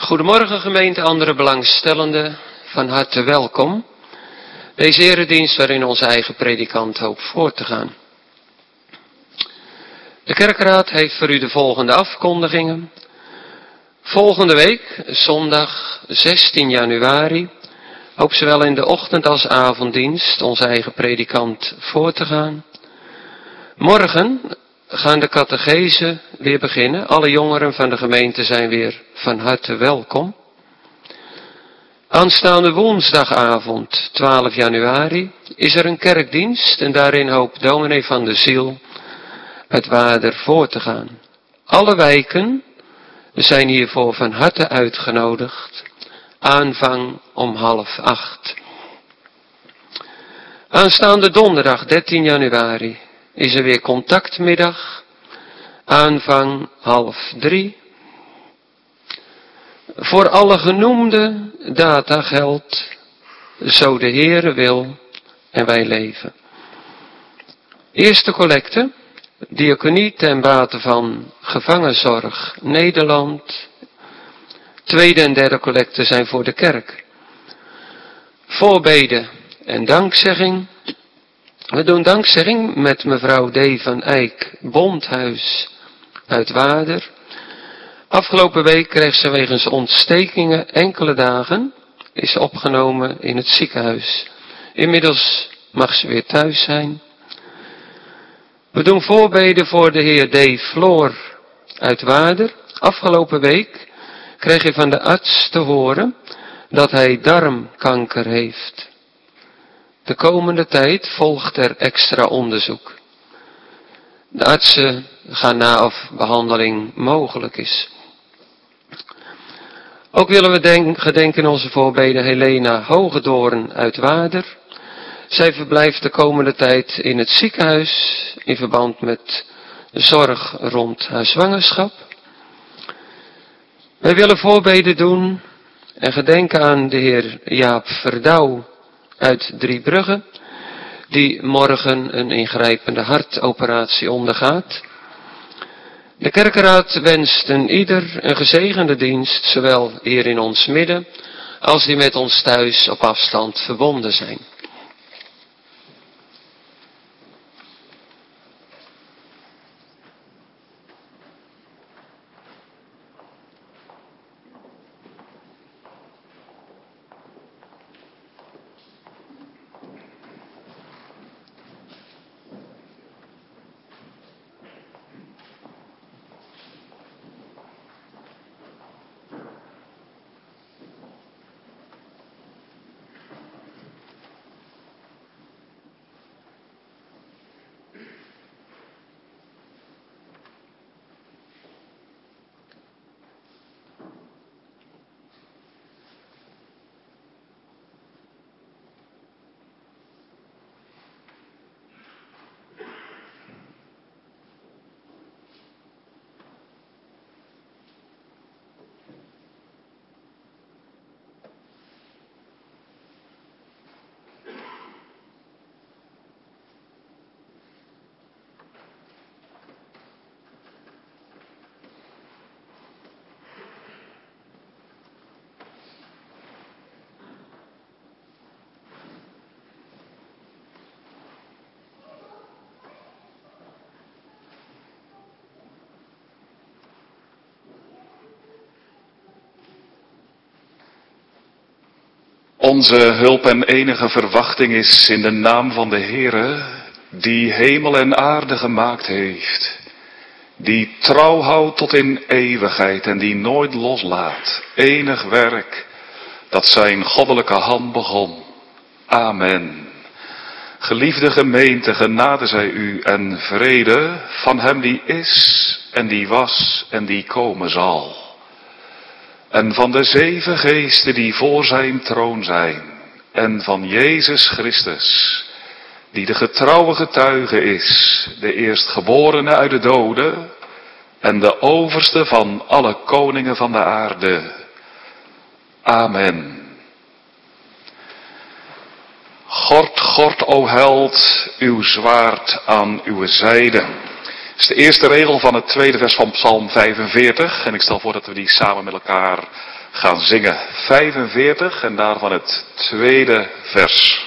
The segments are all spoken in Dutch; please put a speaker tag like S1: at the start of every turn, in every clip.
S1: Goedemorgen gemeente, andere belangstellenden, van harte welkom. Deze eredienst waarin onze eigen predikant hoopt voort te gaan. De kerkraad heeft voor u de volgende afkondigingen. Volgende week, zondag 16 januari, hoopt zowel in de ochtend- als avonddienst onze eigen predikant voor te gaan. Morgen gaan de catechesen weer beginnen. Alle jongeren van de gemeente zijn weer van harte welkom. Aanstaande woensdagavond, 12 januari, is er een kerkdienst en daarin hoopt dominee van de Ziel uit Waarder voor te gaan. Alle wijken zijn hiervoor van harte uitgenodigd. Aanvang om 7:30. Aanstaande donderdag, 13 januari, is er weer contactmiddag. Aanvang 2:30. Voor alle genoemde data geldt, zo de Heere wil en wij leven. Eerste collecte, diaconie ten bate van Gevangenzorg Nederland. Tweede en derde collecte zijn voor de kerk. Voorbeden en dankzegging. We doen dankzegging met mevrouw D. van Eyck, Bondhuis uit Waarder. Afgelopen week kreeg ze wegens ontstekingen enkele dagen, is opgenomen in het ziekenhuis. Inmiddels mag ze weer thuis zijn. We doen voorbeden voor de heer D. Floor uit Waarder. Afgelopen week kreeg hij van de arts te horen dat hij darmkanker heeft. De komende tijd volgt er extra onderzoek. De artsen gaan na of behandeling mogelijk is. Ook willen we gedenken in onze voorbeden Helena Hogedoorn uit Waarder. Zij verblijft de komende tijd in het ziekenhuis in verband met zorg rond haar zwangerschap. Wij willen voorbeden doen en gedenken aan de heer Jaap Verdouw uit Driebrugge, die morgen een ingrijpende hartoperatie ondergaat. De kerkenraad wenst ieder een gezegende dienst, zowel hier in ons midden, als die met ons thuis op afstand verbonden zijn.
S2: Onze hulp en enige verwachting is in de naam van de Heere, die hemel en aarde gemaakt heeft, die trouw houdt tot in eeuwigheid en die nooit loslaat. Enig werk dat zijn goddelijke hand begon. Amen. Geliefde gemeente, genade zij u en vrede van hem die is en die was en die komen zal. En van de 7 geesten die voor zijn troon zijn. En van Jezus Christus, die de getrouwe getuige is, de eerstgeborene uit de doden en de overste van alle koningen van de aarde. Amen. Gord, gord, o held, uw zwaard aan uw zijde. Dat is de eerste regel van het tweede vers van Psalm 45. En ik stel voor dat we die samen met elkaar gaan zingen 45 en daarvan het tweede vers.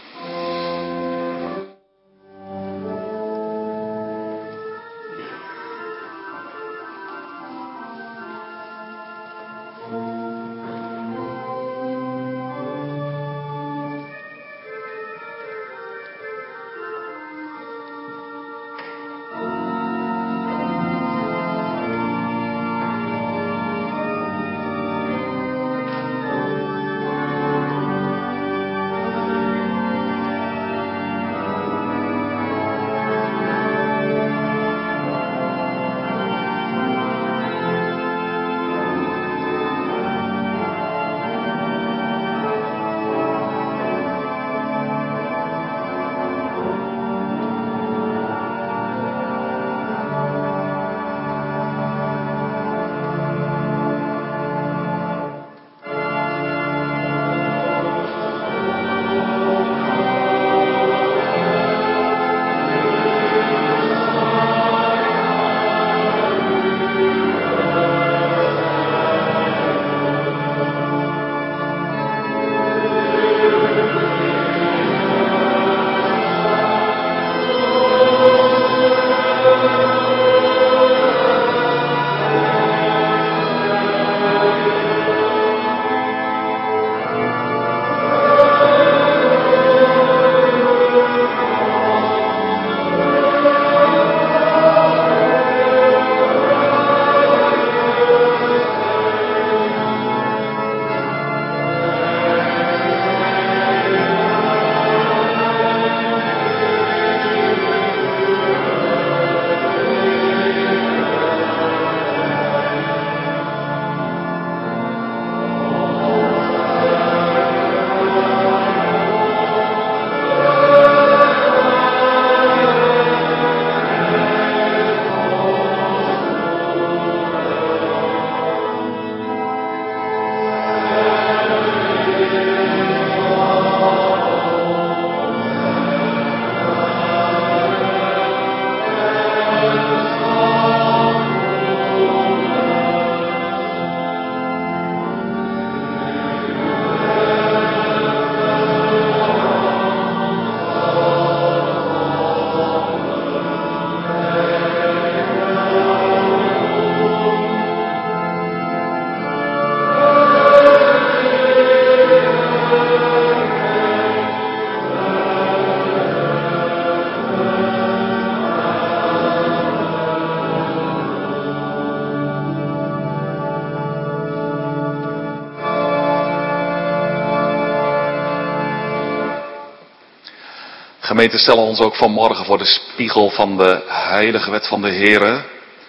S2: Gemeente, stellen ons ook vanmorgen voor de spiegel van de heilige wet van de Heere.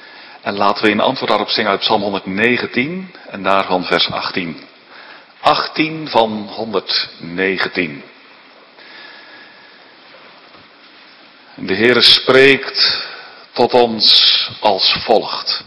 S2: En laten we in antwoord daarop zingen uit Psalm 119 en daarvan vers 18. 18 van 119. De Heere spreekt tot ons als volgt.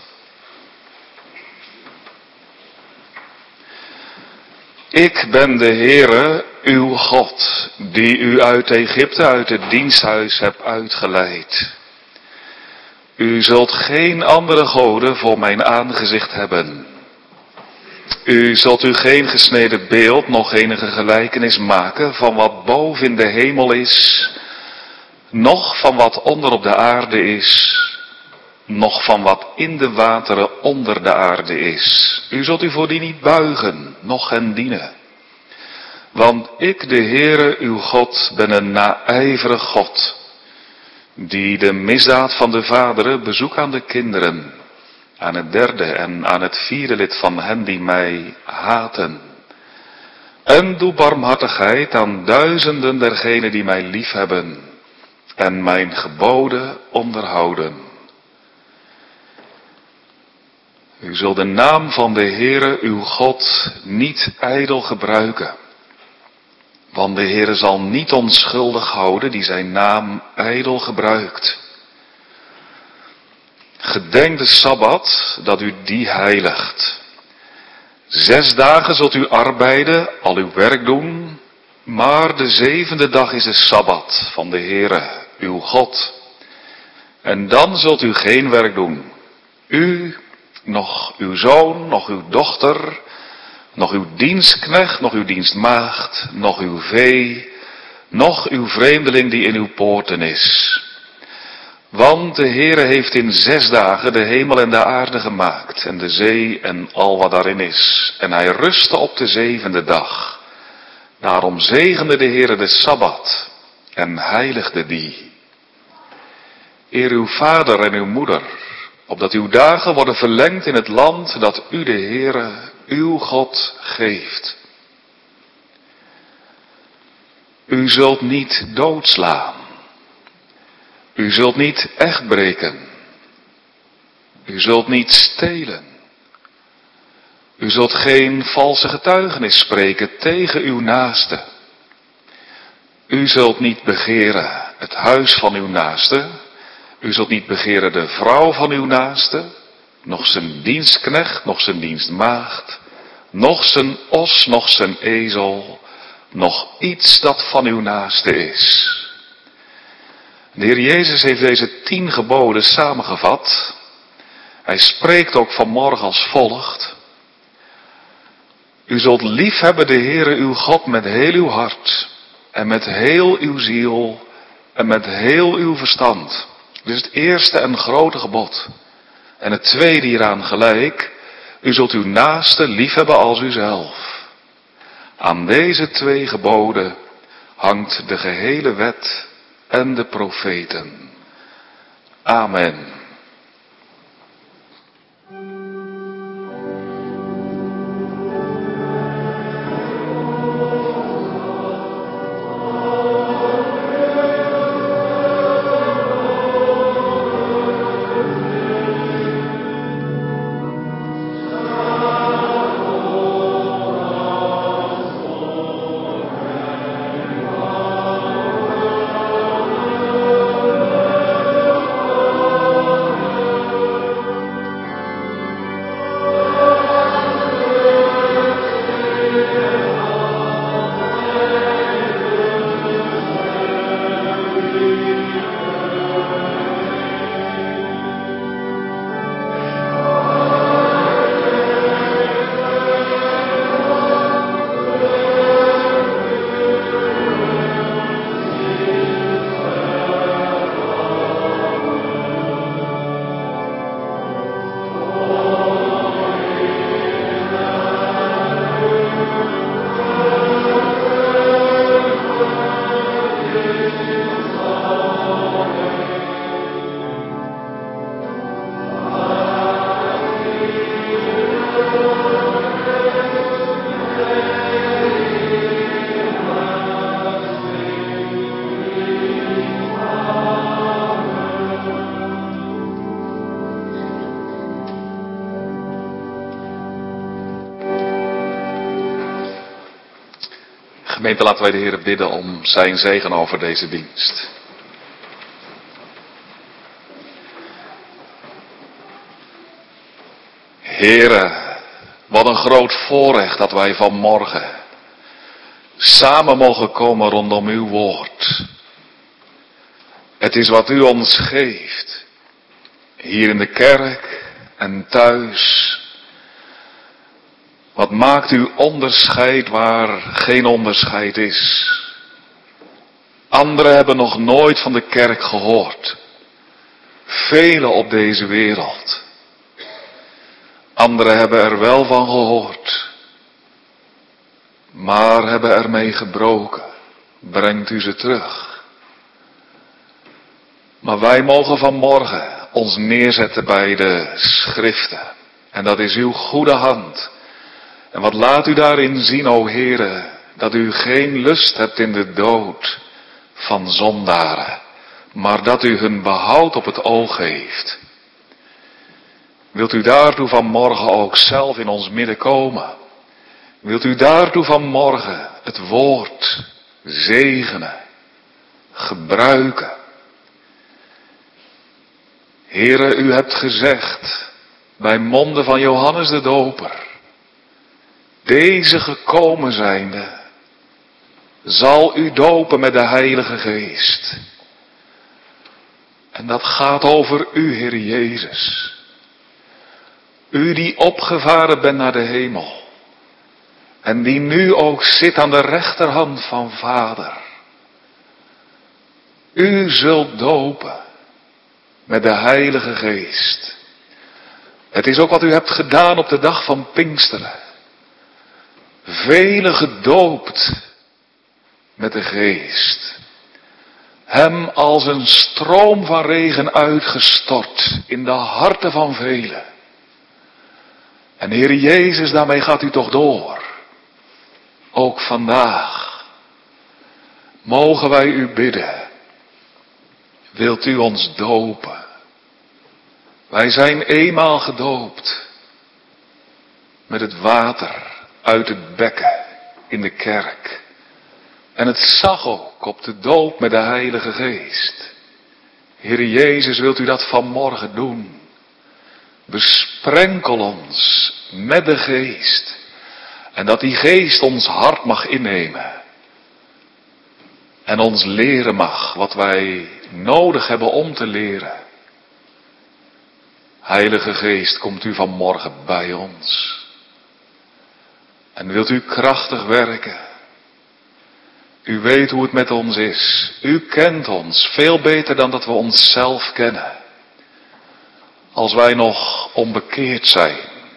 S2: Ik ben de Heere, uw God, die u uit Egypte, uit het diensthuis hebt uitgeleid. U zult geen andere goden voor mijn aangezicht hebben. U zult u geen gesneden beeld, nog enige gelijkenis maken van wat boven in de hemel is, noch van wat onder op de aarde is, noch van wat in de wateren onder de aarde is. U zult u voor die niet buigen, noch hen dienen. Want ik, de Heere, uw God, ben een naijverig God, die de misdaad van de vaderen bezoekt aan de kinderen, aan het derde en aan het vierde lid van hen die mij haten. En doe barmhartigheid aan duizenden dergenen die mij liefhebben en mijn geboden onderhouden. U zult de naam van de Heere uw God niet ijdel gebruiken. Want de Heere zal niet onschuldig houden die zijn naam ijdel gebruikt. Gedenk de Sabbat, dat u die heiligt. 6 dagen zult u arbeiden, al uw werk doen, maar de 7e dag is de Sabbat van de Heere, uw God. En dan zult u geen werk doen. U, noch uw zoon, noch uw dochter, nog uw dienstknecht, nog uw dienstmaagd, nog uw vee, nog uw vreemdeling die in uw poorten is. Want de Heere heeft in 6 dagen de hemel en de aarde gemaakt, en de zee en al wat daarin is. En hij rustte op de 7e dag. Daarom zegende de Heere de Sabbat en heiligde die. Eer uw vader en uw moeder, opdat uw dagen worden verlengd in het land dat u de Heere, uw God, geeft. U zult niet doodslaan. U zult niet echtbreken. U zult niet stelen. U zult geen valse getuigenis spreken tegen uw naaste. U zult niet begeren het huis van uw naaste. U zult niet begeren de vrouw van uw naaste, noch zijn dienstknecht, noch zijn dienstmaagd, noch zijn os, noch zijn ezel, noch iets dat van uw naaste is. De Heer Jezus heeft deze 10 geboden samengevat. Hij spreekt ook vanmorgen als volgt. U zult liefhebben de Heere uw God met heel uw hart en met heel uw ziel en met heel uw verstand. Dit is het eerste en grote gebod. En het tweede hieraan gelijk, u zult uw naaste liefhebben als uzelf. Aan deze 2 geboden hangt de gehele wet en de profeten. Amen. Gemeente, laten wij de Heer bidden om zijn zegen over deze dienst. Heere, wat een groot voorrecht dat wij vanmorgen samen mogen komen rondom uw woord. Het is wat u ons geeft, hier in de kerk en thuis. Wat maakt u onderscheid waar geen onderscheid is? Anderen hebben nog nooit van de kerk gehoord. Velen op deze wereld. Anderen hebben er wel van gehoord, maar hebben ermee gebroken. Brengt u ze terug. Maar wij mogen vanmorgen ons neerzetten bij de schriften. En dat is uw goede hand. En wat laat u daarin zien, o Heere, dat u geen lust hebt in de dood van zondaren, maar dat u hun behoud op het oog heeft. Wilt u daartoe vanmorgen ook zelf in ons midden komen? Wilt u daartoe vanmorgen het woord zegenen, gebruiken? Heere, u hebt gezegd bij monden van Johannes de Doper: deze gekomen zijnde zal u dopen met de Heilige Geest. En dat gaat over u, Heer Jezus. U die opgevaren bent naar de hemel. En die nu ook zit aan de rechterhand van Vader. U zult dopen met de Heilige Geest. Het is ook wat u hebt gedaan op de dag van Pinksteren. Velen gedoopt met de Geest. Hem als een stroom van regen uitgestort in de harten van velen. En Heer Jezus, daarmee gaat u toch door. Ook vandaag mogen wij u bidden. Wilt u ons dopen? Wij zijn eenmaal gedoopt met het water uit het bekken in de kerk. En het zag ook op de doop met de Heilige Geest. Heer Jezus, wilt u dat vanmorgen doen? Besprenkel ons met de Geest. En dat die Geest ons hart mag innemen. En ons leren mag wat wij nodig hebben om te leren. Heilige Geest, komt u vanmorgen bij ons. En wilt u krachtig werken. U weet hoe het met ons is. U kent ons veel beter dan dat we onszelf kennen. Als wij nog onbekeerd zijn.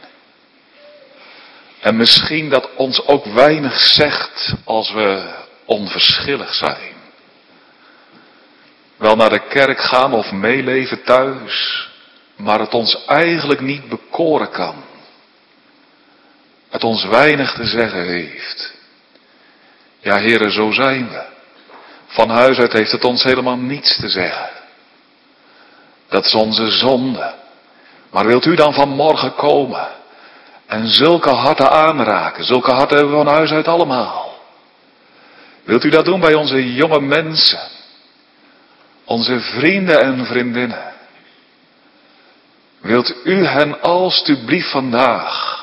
S2: En misschien dat ons ook weinig zegt als we onverschillig zijn. Wel naar de kerk gaan of meeleven thuis, maar het ons eigenlijk niet bekoren kan. Het ons weinig te zeggen heeft. Ja, heren, zo zijn we. Van huis uit heeft het ons helemaal niets te zeggen. Dat is onze zonde. Maar wilt u dan vanmorgen komen en zulke harten aanraken? Zulke harten hebben we van huis uit allemaal. Wilt u dat doen bij onze jonge mensen? Onze vrienden en vriendinnen? Wilt u hen alstublieft vandaag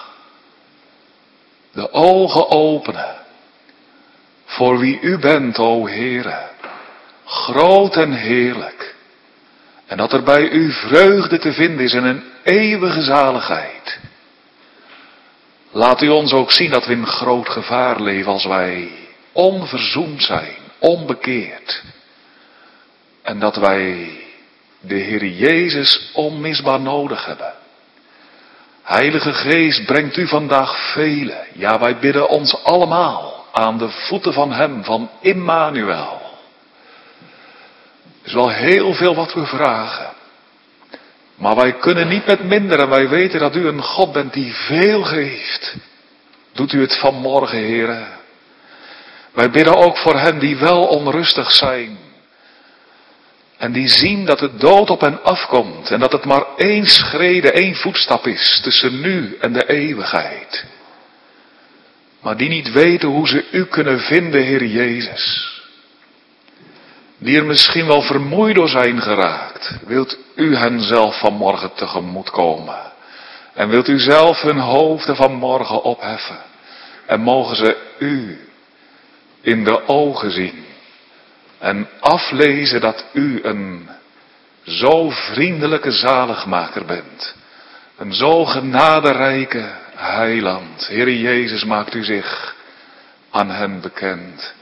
S2: de ogen openen voor wie u bent, o Heere, groot en heerlijk. En dat er bij u vreugde te vinden is en een eeuwige zaligheid. Laat u ons ook zien dat we in groot gevaar leven als wij onverzoend zijn, onbekeerd. En dat wij de Heer Jezus onmisbaar nodig hebben. Heilige Geest, brengt u vandaag velen, ja, wij bidden ons allemaal aan de voeten van Hem, van Immanuel. Er is wel heel veel wat we vragen. Maar wij kunnen niet met minder en wij weten dat u een God bent die veel geeft. Doet u het vanmorgen, Heere. Wij bidden ook voor hen die wel onrustig zijn. En die zien dat de dood op hen afkomt. En dat het maar één schrede, één voetstap is tussen nu en de eeuwigheid. Maar die niet weten hoe ze u kunnen vinden, Heer Jezus. Die er misschien wel vermoeid door zijn geraakt. Wilt u hen zelf vanmorgen tegemoet komen. En wilt u zelf hun hoofden vanmorgen opheffen. En mogen ze u in de ogen zien. En aflezen dat u een zo vriendelijke zaligmaker bent. Een zo genaderijke heiland. Heer Jezus, maakt u zich aan hen bekend.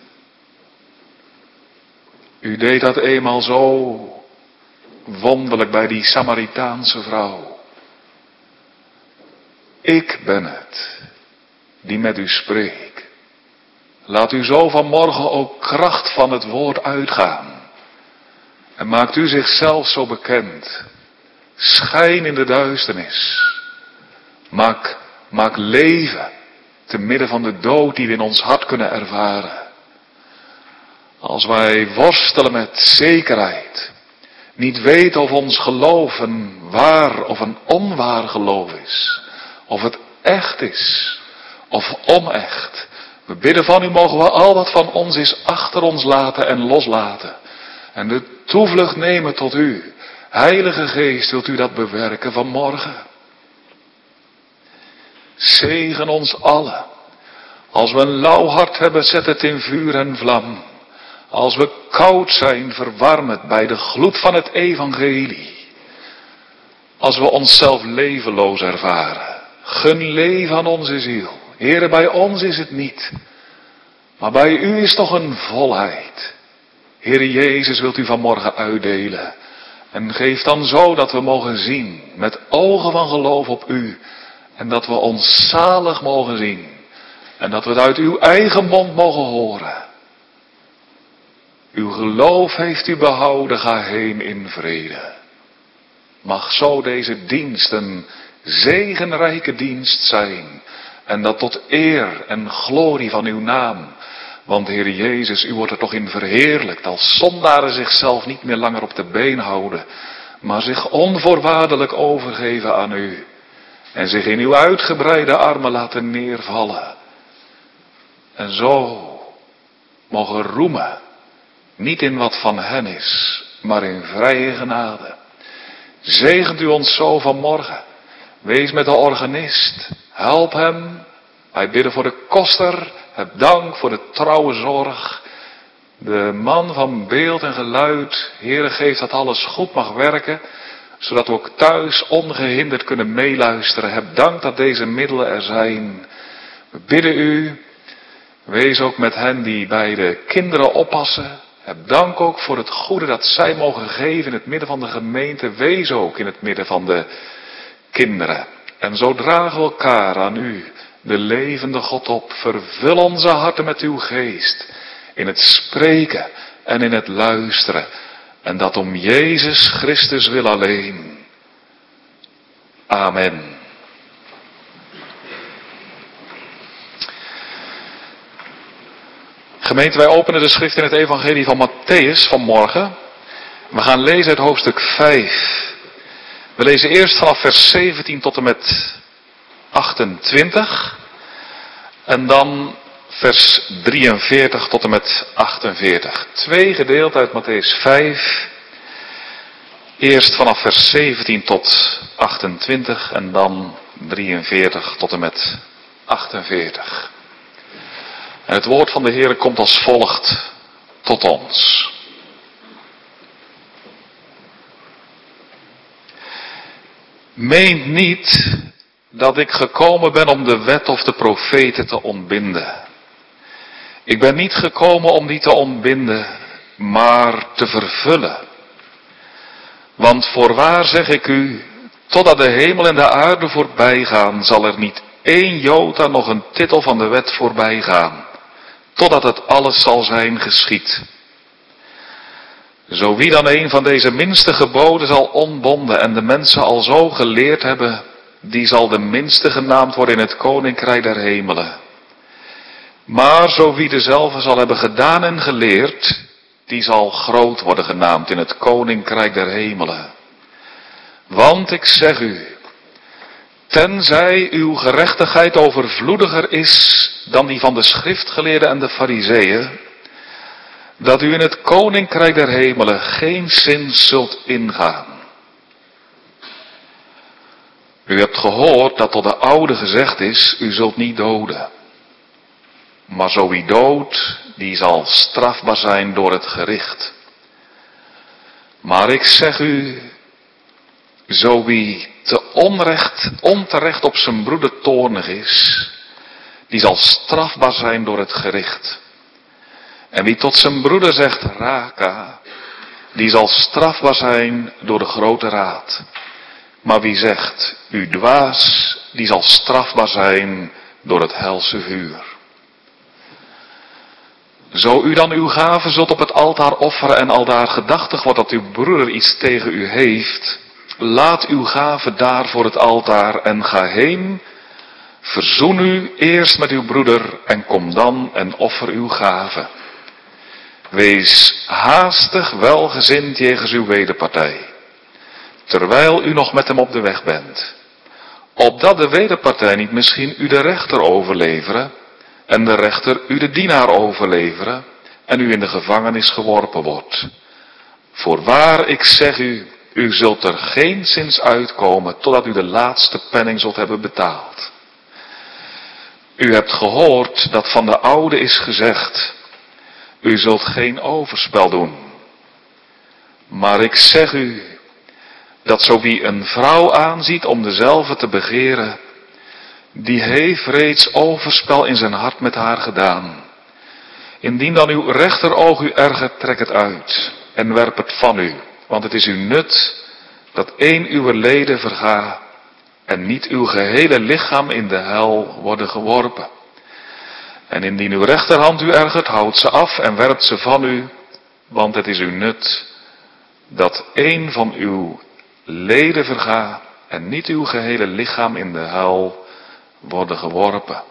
S2: U deed dat eenmaal zo wonderlijk bij die Samaritaanse vrouw. Ik ben het die met u spreekt. Laat u zo vanmorgen ook kracht van het woord uitgaan. En maakt u zichzelf zo bekend. Schijn in de duisternis. Maak leven te midden van de dood die we in ons hart kunnen ervaren. Als wij worstelen met zekerheid. Niet weten of ons geloof een waar of een onwaar geloof is. Of het echt is of onecht. We bidden van u, mogen we al wat van ons is achter ons laten en loslaten. En de toevlucht nemen tot u. Heilige Geest, wilt u dat bewerken vanmorgen? Zegen ons allen. Als we een lauw hart hebben, zet het in vuur en vlam. Als we koud zijn, verwarm het bij de gloed van het evangelie. Als we onszelf levenloos ervaren, gun leven aan onze ziel. Heere, bij ons is het niet. Maar bij u is toch een volheid. Heere Jezus, wilt u vanmorgen uitdelen. En geef dan zo dat we mogen zien, met ogen van geloof op u. En dat we ons zalig mogen zien. En dat we het uit uw eigen mond mogen horen. Uw geloof heeft u behouden, ga heen in vrede. Mag zo deze dienst een zegenrijke dienst zijn. En dat tot eer en glorie van uw naam. Want Heer Jezus, u wordt er toch in verheerlijkt als zondaren zichzelf niet meer langer op de been houden. Maar zich onvoorwaardelijk overgeven aan u. En zich in uw uitgebreide armen laten neervallen. En zo mogen roemen. Niet in wat van hen is, maar in vrije genade. Zegent u ons zo vanmorgen. Wees met de organist. Help hem. Wij bidden voor de koster. Heb dank voor de trouwe zorg. De man van beeld en geluid. Heere, geef dat alles goed mag werken. Zodat we ook thuis ongehinderd kunnen meeluisteren. Heb dank dat deze middelen er zijn. We bidden u. Wees ook met hen die bij de kinderen oppassen. Heb dank ook voor het goede dat zij mogen geven in het midden van de gemeente. Wees ook in het midden van de kinderen. En zo dragen we elkaar aan u, de levende God, op. Vervul onze harten met uw geest. In het spreken en in het luisteren. En dat om Jezus Christus wil alleen. Amen. Gemeente, wij openen de schrift in het evangelie van Mattheüs vanmorgen. We gaan lezen uit hoofdstuk 5. We lezen eerst vanaf vers 17 tot en met 28. En dan vers 43 tot en met 48. 2 gedeelten uit Mattheüs 5. Eerst vanaf vers 17 tot 28 en dan 43 tot en met 48. En het woord van de Heer komt als volgt tot ons. Meent niet dat ik gekomen ben om de wet of de profeten te ontbinden. Ik ben niet gekomen om die te ontbinden, maar te vervullen. Want voorwaar zeg ik u, totdat de hemel en de aarde voorbij gaan, zal er niet één jota nog een titel van de wet voorbij gaan. Totdat het alles zal zijn geschied. Zo wie dan een van deze minste geboden zal ontbonden en de mensen al zo geleerd hebben, die zal de minste genaamd worden in het koninkrijk der hemelen. Maar zo wie dezelfde zal hebben gedaan en geleerd, die zal groot worden genaamd in het koninkrijk der hemelen. Want ik zeg u, tenzij uw gerechtigheid overvloediger is dan die van de schriftgeleerden en de farizeeën, dat u in het koninkrijk der hemelen geen zin zult ingaan. U hebt gehoord dat tot de oude gezegd is, u zult niet doden. Maar zo wie doodt, die zal strafbaar zijn door het gericht. Maar ik zeg u, zo wie onterecht op zijn broeder toornig is, die zal strafbaar zijn door het gericht. En wie tot zijn broeder zegt raka, die zal strafbaar zijn door de grote raad. Maar wie zegt u dwaas, die zal strafbaar zijn door het helse vuur. Zo u dan uw gave zult op het altaar offeren en aldaar gedachtig wordt dat uw broeder iets tegen u heeft, laat uw gave daar voor het altaar en ga heen. Verzoen u eerst met uw broeder en kom dan en offer uw gave. Wees haastig welgezind jegens uw wederpartij, terwijl u nog met hem op de weg bent. Opdat de wederpartij niet misschien u de rechter overleveren en de rechter u de dienaar overleveren en u in de gevangenis geworpen wordt. Voorwaar, ik zeg u, u zult er geenszins uitkomen totdat u de laatste penning zult hebben betaald. U hebt gehoord dat van de oude is gezegd, u zult geen overspel doen. Maar ik zeg u, dat zo wie een vrouw aanziet om dezelve te begeren, die heeft reeds overspel in zijn hart met haar gedaan. Indien dan uw rechteroog u ergert, trek het uit en werp het van u, want het is uw nut dat één uw leden verga en niet uw gehele lichaam in de hel worden geworpen. En indien uw rechterhand u ergert, houd ze af en werpt ze van u, want het is uw nut dat één van uw leden verga en niet uw gehele lichaam in de hel worden geworpen.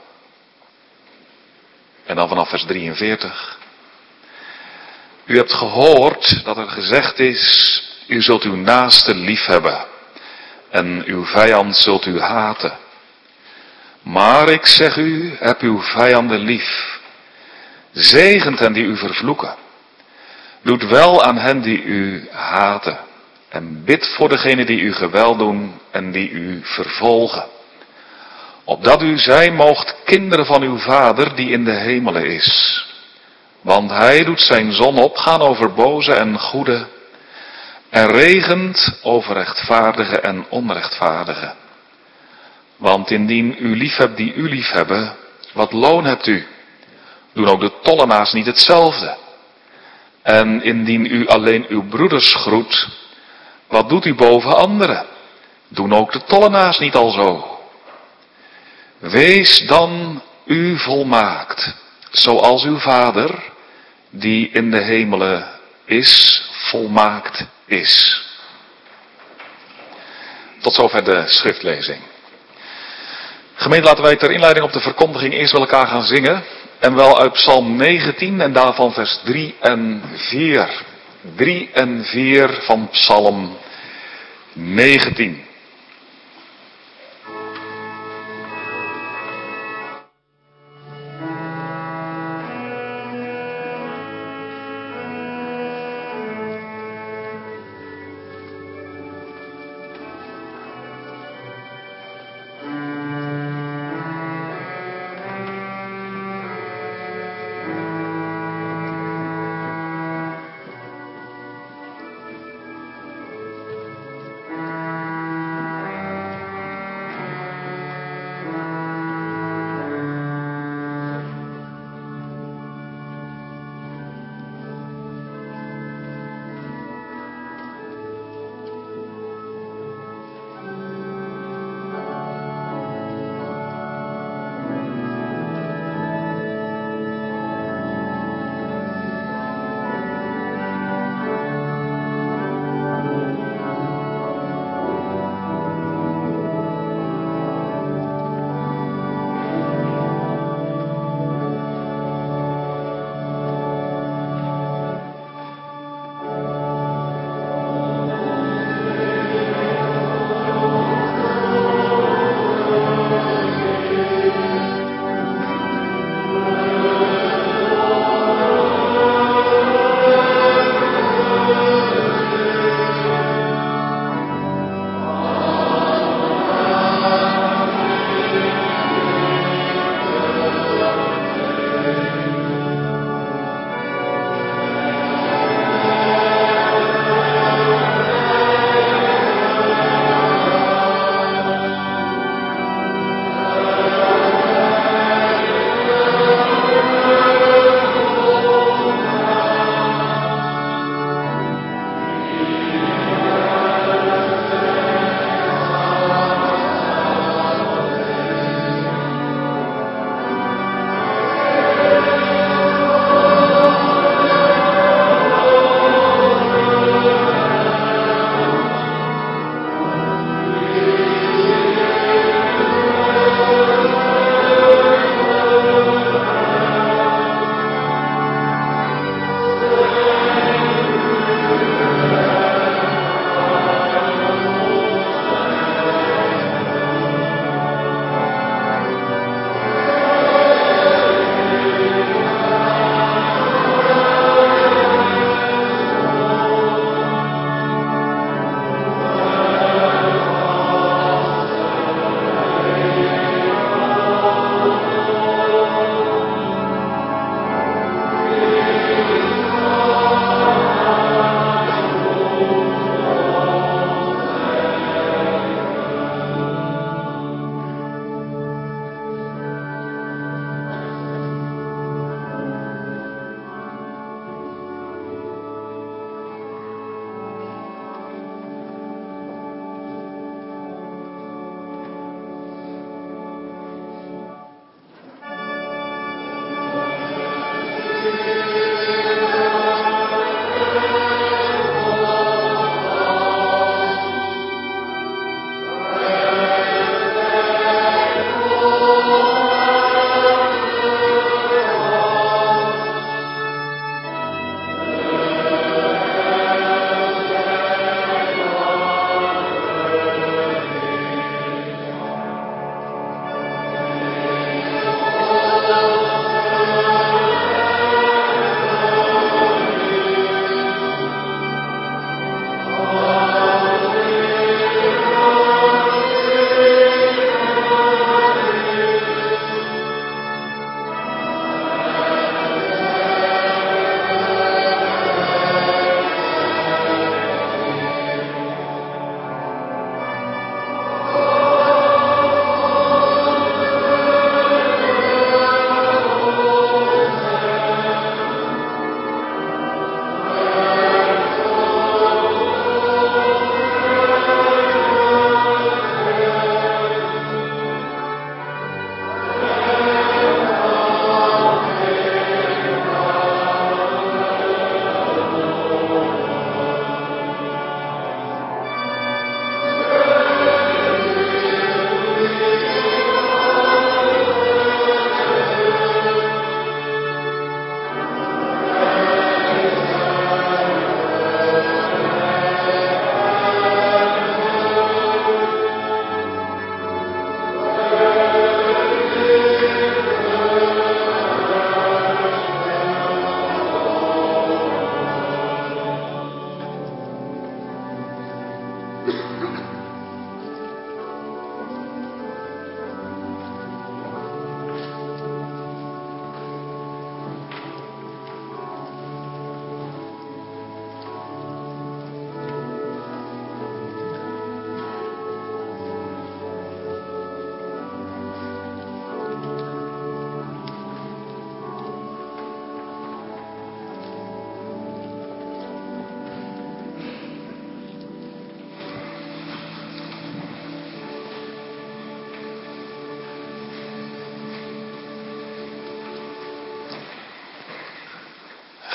S2: En dan vanaf vers 43. U hebt gehoord dat er gezegd is, u zult uw naaste lief hebben en uw vijand zult u haten. Maar ik zeg u, heb uw vijanden lief. Zegent hen die u vervloeken. Doet wel aan hen die u haten. En bid voor degenen die u geweld doen en die u vervolgen. Opdat u zijn moogt kinderen van uw Vader die in de hemelen is. Want hij doet zijn zon opgaan over boze en goede. En regent over rechtvaardige en onrechtvaardige. Want indien u lief hebt die u lief hebben, wat loon hebt u? Doen ook de tollenaars niet hetzelfde? En indien u alleen uw broeders groet, wat doet u boven anderen? Doen ook de tollenaars niet al zo? Wees dan u volmaakt, zoals uw Vader, die in de hemelen is, volmaakt is. Tot zover de schriftlezing. Gemeente, laten wij ter inleiding op de verkondiging eerst wel elkaar gaan zingen. En wel uit Psalm 19 en daarvan vers 3 en 4. 3 en 4 van Psalm 19.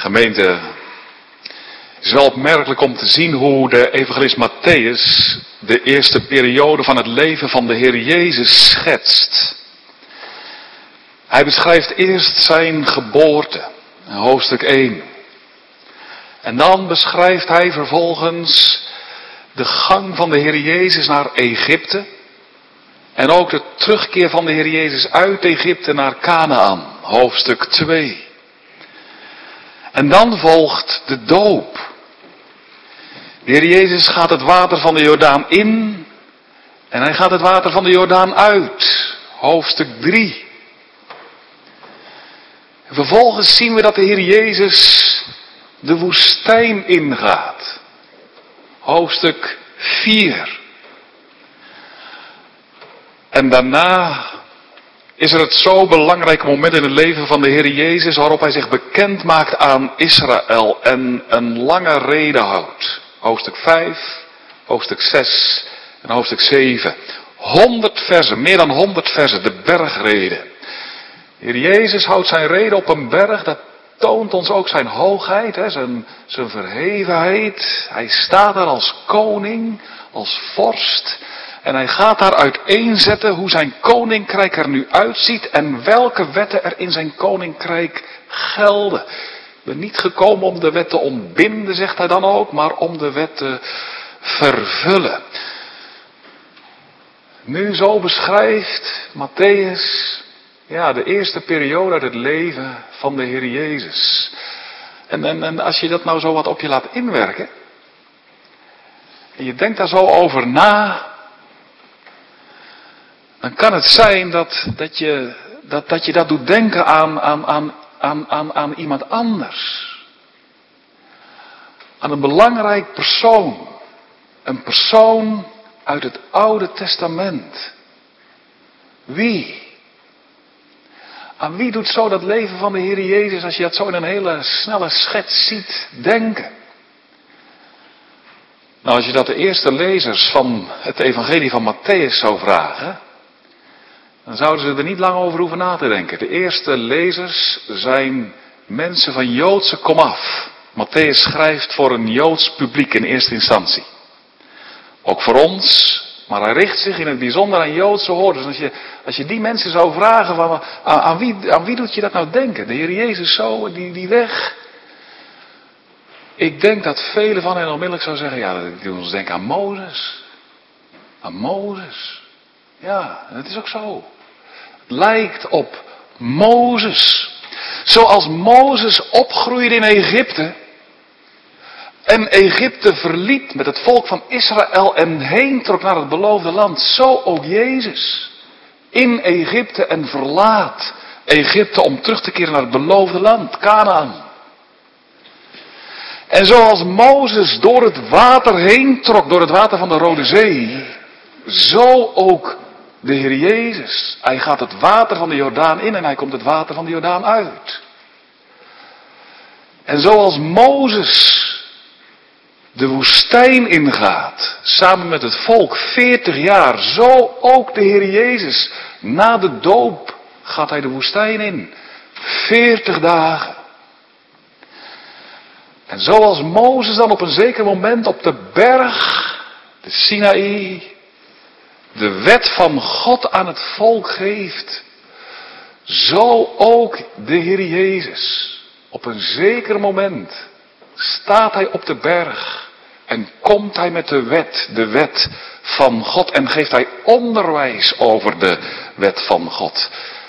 S2: Gemeente, het is wel opmerkelijk om te zien hoe de evangelist Mattheüs de eerste periode van het leven van de Heer Jezus schetst. Hij beschrijft eerst zijn geboorte, hoofdstuk 1. En dan beschrijft hij vervolgens de gang van de Heer Jezus naar Egypte. En ook de terugkeer van de Heer Jezus uit Egypte naar Kanaan, hoofdstuk 2. En dan volgt de doop. De Heer Jezus gaat het water van de Jordaan in en hij gaat het water van de Jordaan uit, hoofdstuk 3. En vervolgens zien we dat de Heer Jezus de woestijn ingaat, hoofdstuk 4. En daarna is er het zo belangrijke moment in het leven van de Heer Jezus waarop hij zich bekend maakt aan Israël en een lange rede houdt. Hoofdstuk 5, hoofdstuk 6 en hoofdstuk 7. 100 versen, meer dan 100 versen, de bergrede. De Heer Jezus houdt zijn rede op een berg, dat toont ons ook zijn hoogheid, zijn verhevenheid. Hij staat daar als koning, als vorst. En hij gaat daar uiteenzetten hoe zijn koninkrijk er nu uitziet en welke wetten er in zijn koninkrijk gelden. Ik ben niet gekomen om de wet te ontbinden, zegt hij dan ook, maar om de wet te vervullen. Nu zo beschrijft Mattheüs, de eerste periode uit het leven van de Heer Jezus. En als je dat nou zo wat op je laat inwerken, en je denkt daar zo over na, dan kan het zijn dat je dat doet denken aan iemand anders. Aan een belangrijk persoon. Een persoon uit het Oude Testament. Wie? Aan wie doet zo dat leven van de Heer Jezus, als je dat zo in een hele snelle schets ziet, denken? Nou, als je dat de eerste lezers van het evangelie van Mattheüs zou vragen, dan zouden ze er niet lang over hoeven na te denken. De eerste lezers zijn mensen van Joodse komaf. Mattheüs schrijft voor een Joods publiek in eerste instantie. Ook voor ons, maar hij richt zich in het bijzonder aan Joodse hoorders. Als je die mensen zou vragen, van, aan wie doet je dat nou denken? De Heer Jezus zo, die weg. Ik denk dat velen van hen onmiddellijk zou zeggen, dat doet ons denken aan Mozes. Aan Mozes. Ja, dat is ook zo. Het lijkt op Mozes. Zoals Mozes opgroeide in Egypte. En Egypte verliet met het volk van Israël en heen trok naar het beloofde land. Zo ook Jezus. In Egypte en verlaat Egypte om terug te keren naar het beloofde land, Kanaan. En zoals Mozes door het water heen trok, door het water van de Rode Zee, zo ook de Heer Jezus. Hij gaat het water van de Jordaan in en hij komt het water van de Jordaan uit. En zoals Mozes de woestijn ingaat, samen met het volk 40 jaar, zo ook de Heer Jezus. Na de doop gaat hij de woestijn in. 40 dagen. En zoals Mozes dan op een zeker moment op de berg, de Sinaï, de wet van God aan het volk geeft, zo ook de Heer Jezus. Op een zeker moment staat hij op de berg en komt hij met de wet van God en geeft hij onderwijs over de wet van God.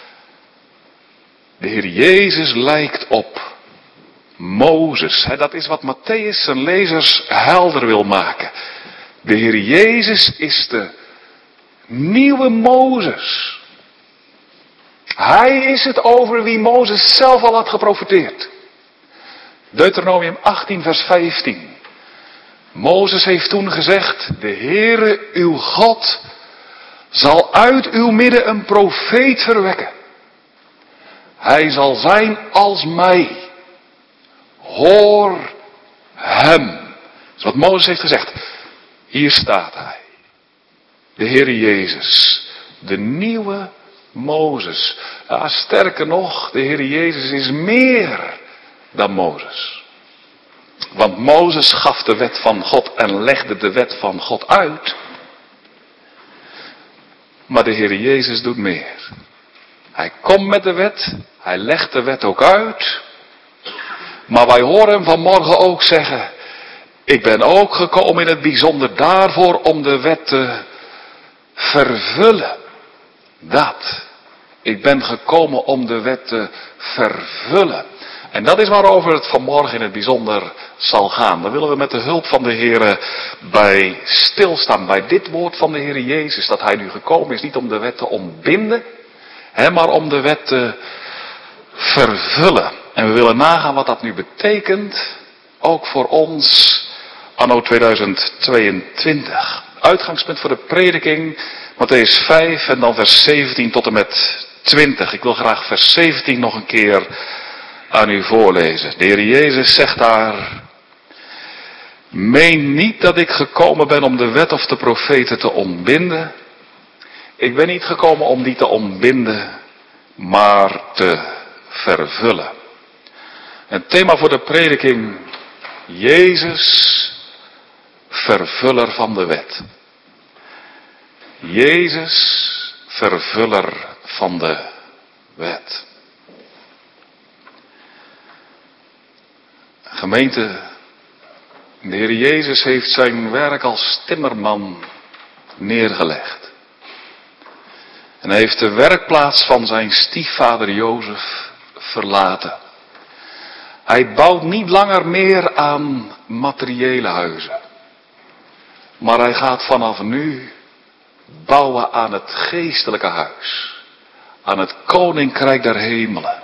S2: De Heer Jezus lijkt op Mozes. Dat is wat Mattheüs zijn lezers helder wil maken. De Heer Jezus is de nieuwe Mozes. Hij is het over wie Mozes zelf al had geprofeteerd. Deuteronomium 18 vers 15. Mozes heeft toen gezegd, de Heere uw God zal uit uw midden een profeet verwekken. Hij zal zijn als mij. Hoor hem. Dat is wat Mozes heeft gezegd. Hier staat hij. De Heere Jezus. De nieuwe Mozes. Ja, sterker nog, de Heere Jezus is meer dan Mozes. Want Mozes gaf de wet van God en legde de wet van God uit. Maar de Heer Jezus doet meer. Hij komt met de wet, hij legt de wet ook uit. Maar wij horen hem vanmorgen ook zeggen, ik ben ook gekomen in het bijzonder daarvoor om de wet te vervullen. Dat. Ik ben gekomen om de wet te vervullen. En dat is waarover het vanmorgen in het bijzonder zal gaan. Daar willen we met de hulp van de Heer bij stilstaan. Bij dit woord van de Heer Jezus. Dat hij nu gekomen is niet om de wet te ontbinden. Maar om de wet te vervullen. En we willen nagaan wat dat nu betekent. Ook voor ons anno 2022. Uitgangspunt voor de prediking. Mattheüs 5 en dan vers 17 tot en met 20. Ik wil graag vers 17 nog een keer aan u voorlezen. De Heer Jezus zegt daar: meen niet dat ik gekomen ben om de wet of de profeten te ontbinden. Ik ben niet gekomen om die te ontbinden, maar te vervullen. Het thema voor de prediking: Jezus, vervuller van de wet. Jezus, vervuller van de wet. Gemeente, de Heer Jezus heeft zijn werk als timmerman neergelegd. En hij heeft de werkplaats van zijn stiefvader Jozef verlaten. Hij bouwt niet langer meer aan materiële huizen. Maar hij gaat vanaf nu bouwen aan het geestelijke huis. Aan het koninkrijk der hemelen.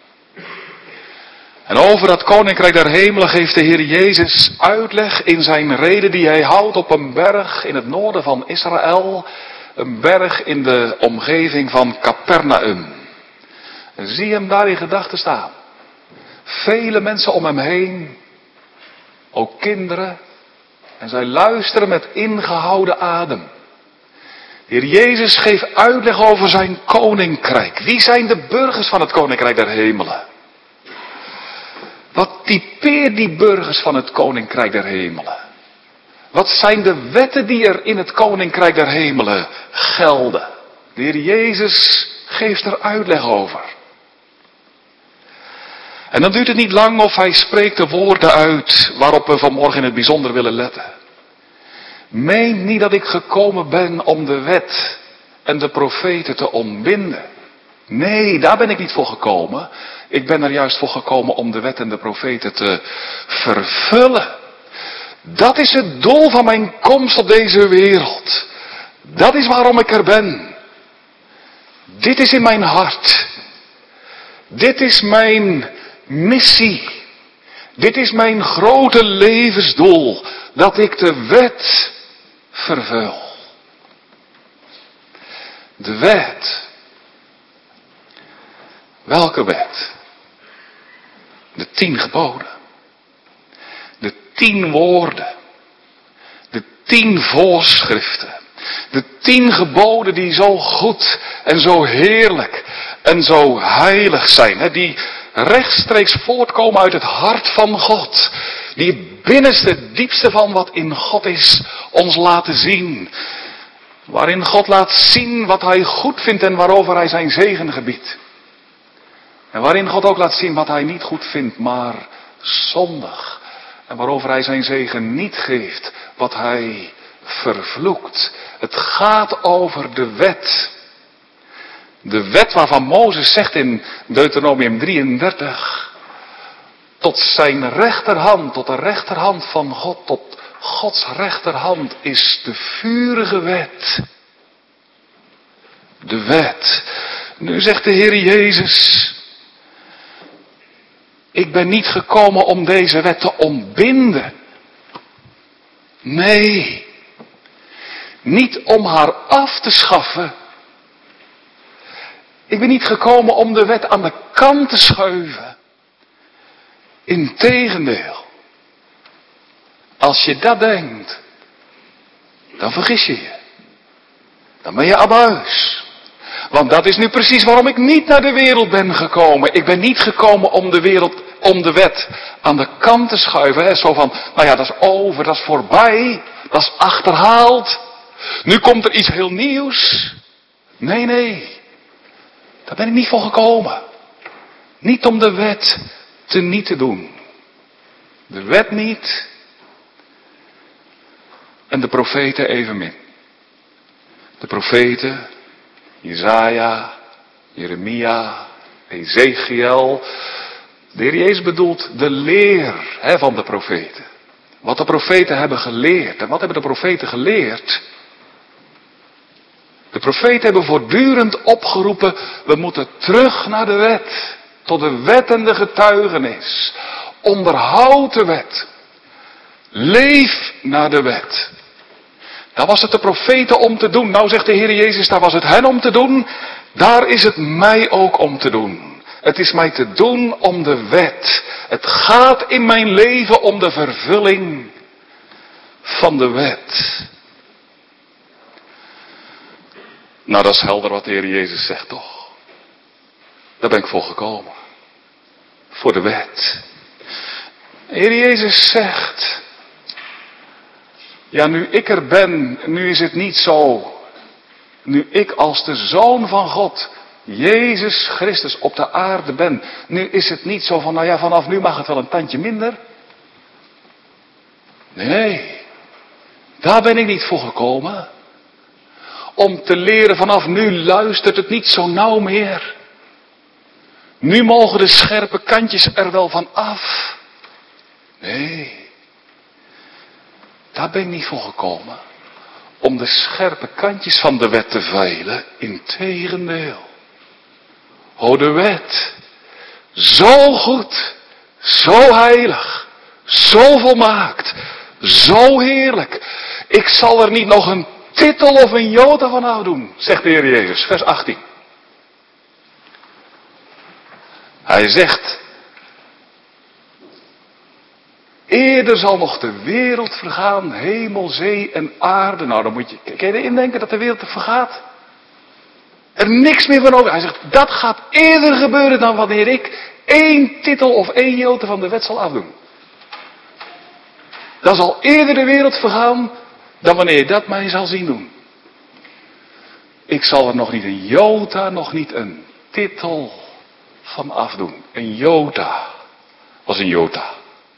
S2: En over dat koninkrijk der hemelen geeft de Heer Jezus uitleg in zijn reden die hij houdt op een berg in het noorden van Israël. Een berg in de omgeving van Capernaum. En zie hem daar in gedachten staan. Vele mensen om hem heen. Ook kinderen. En zij luisteren met ingehouden adem. De Heer Jezus geeft uitleg over zijn koninkrijk. Wie zijn de burgers van het koninkrijk der hemelen? Wat typeert die burgers van het koninkrijk der hemelen? Wat zijn de wetten die er in het koninkrijk der hemelen gelden? De Heer Jezus geeft er uitleg over. En dan duurt het niet lang of hij spreekt de woorden uit waarop we vanmorgen in het bijzonder willen letten. Meen niet dat ik gekomen ben om de wet en de profeten te ontbinden. Nee, daar ben ik niet voor gekomen. Ik ben er juist voor gekomen om de wet en de profeten te vervullen. Dat is het doel van mijn komst op deze wereld. Dat is waarom ik er ben. Dit is in mijn hart. Dit is mijn missie. Dit is mijn grote levensdoel. Dat ik de wet vervul. De wet. Welke wet? De 10 geboden. De 10 woorden. De 10 voorschriften. De 10 geboden die zo goed en zo heerlijk en zo heilig zijn. Die rechtstreeks voortkomen uit het hart van God. Die het binnenste, het diepste van wat in God is, ons laten zien. Waarin God laat zien wat hij goed vindt en waarover hij zijn zegen gebiedt. En waarin God ook laat zien wat hij niet goed vindt, maar zondig. En waarover hij zijn zegen niet geeft, wat hij vervloekt. Het gaat over de wet. De wet waarvan Mozes zegt in Deuteronomium 33. Tot zijn rechterhand, tot de rechterhand van God, tot Gods rechterhand is de vurige wet. De wet. Nu zegt de Heer Jezus: ik ben niet gekomen om deze wet te ontbinden. Nee. Niet om haar af te schaffen. Ik ben niet gekomen om de wet aan de kant te schuiven. Integendeel. Als je dat denkt, dan vergis je je. Dan ben je abuis. Want dat is nu precies waarom ik niet naar de wereld ben gekomen. Ik ben niet gekomen om de wereld om de wet aan de kant te schuiven. Hè? Zo van, nou ja, dat is over, dat is voorbij, dat is achterhaald. Nu komt er iets heel nieuws. Nee, daar ben ik niet voor gekomen. Niet om de wet teniet te doen. De wet niet. En de profeten evenmin. De profeten, Jesaja, Jeremia, Ezekiel. De Heer Jezus bedoelt de leer van de profeten. Wat de profeten hebben geleerd. En wat hebben de profeten geleerd? De profeten hebben voortdurend opgeroepen, we moeten terug naar de wet. Tot de wet en de getuigenis. Onderhoud de wet. Leef naar de wet. Daar was het de profeten om te doen. Nou zegt de Heer Jezus, daar was het hen om te doen. Daar is het mij ook om te doen. Het is mij te doen om de wet. Het gaat in mijn leven om de vervulling van de wet. Nou, dat is helder wat de Heer Jezus zegt, toch? Daar ben ik voor gekomen. Voor de wet. De Heer Jezus zegt, ja, nu ik er ben, nu is het niet zo. Nu ik als de Zoon van God, Jezus Christus, op de aarde ben. Nu is het niet zo van, nou ja, vanaf nu mag het wel een tandje minder. Nee, daar ben ik niet voor gekomen. Om te leren, vanaf nu luistert het niet zo nauw meer. Nu mogen de scherpe kantjes er wel van af. Nee. Daar ben ik niet voor gekomen. Om de scherpe kantjes van de wet te veilen. Integendeel. O, de wet. Zo goed. Zo heilig. Zo volmaakt. Zo heerlijk. Ik zal er niet nog een titel of een jota van afdoen. Zegt de Heer Jezus. Vers 18. Hij zegt. Eerder zal nog de wereld vergaan, hemel, zee en aarde. Nou, dan moet je, kan je erin denken dat de wereld vergaat? Er niks meer van over. Hij zegt, dat gaat eerder gebeuren dan wanneer ik 1 titel of 1 jota van de wet zal afdoen. Dan zal eerder de wereld vergaan dan wanneer je dat mij zal zien doen. Ik zal er nog niet een jota, nog niet een titel van afdoen. Een jota. Wat is een jota?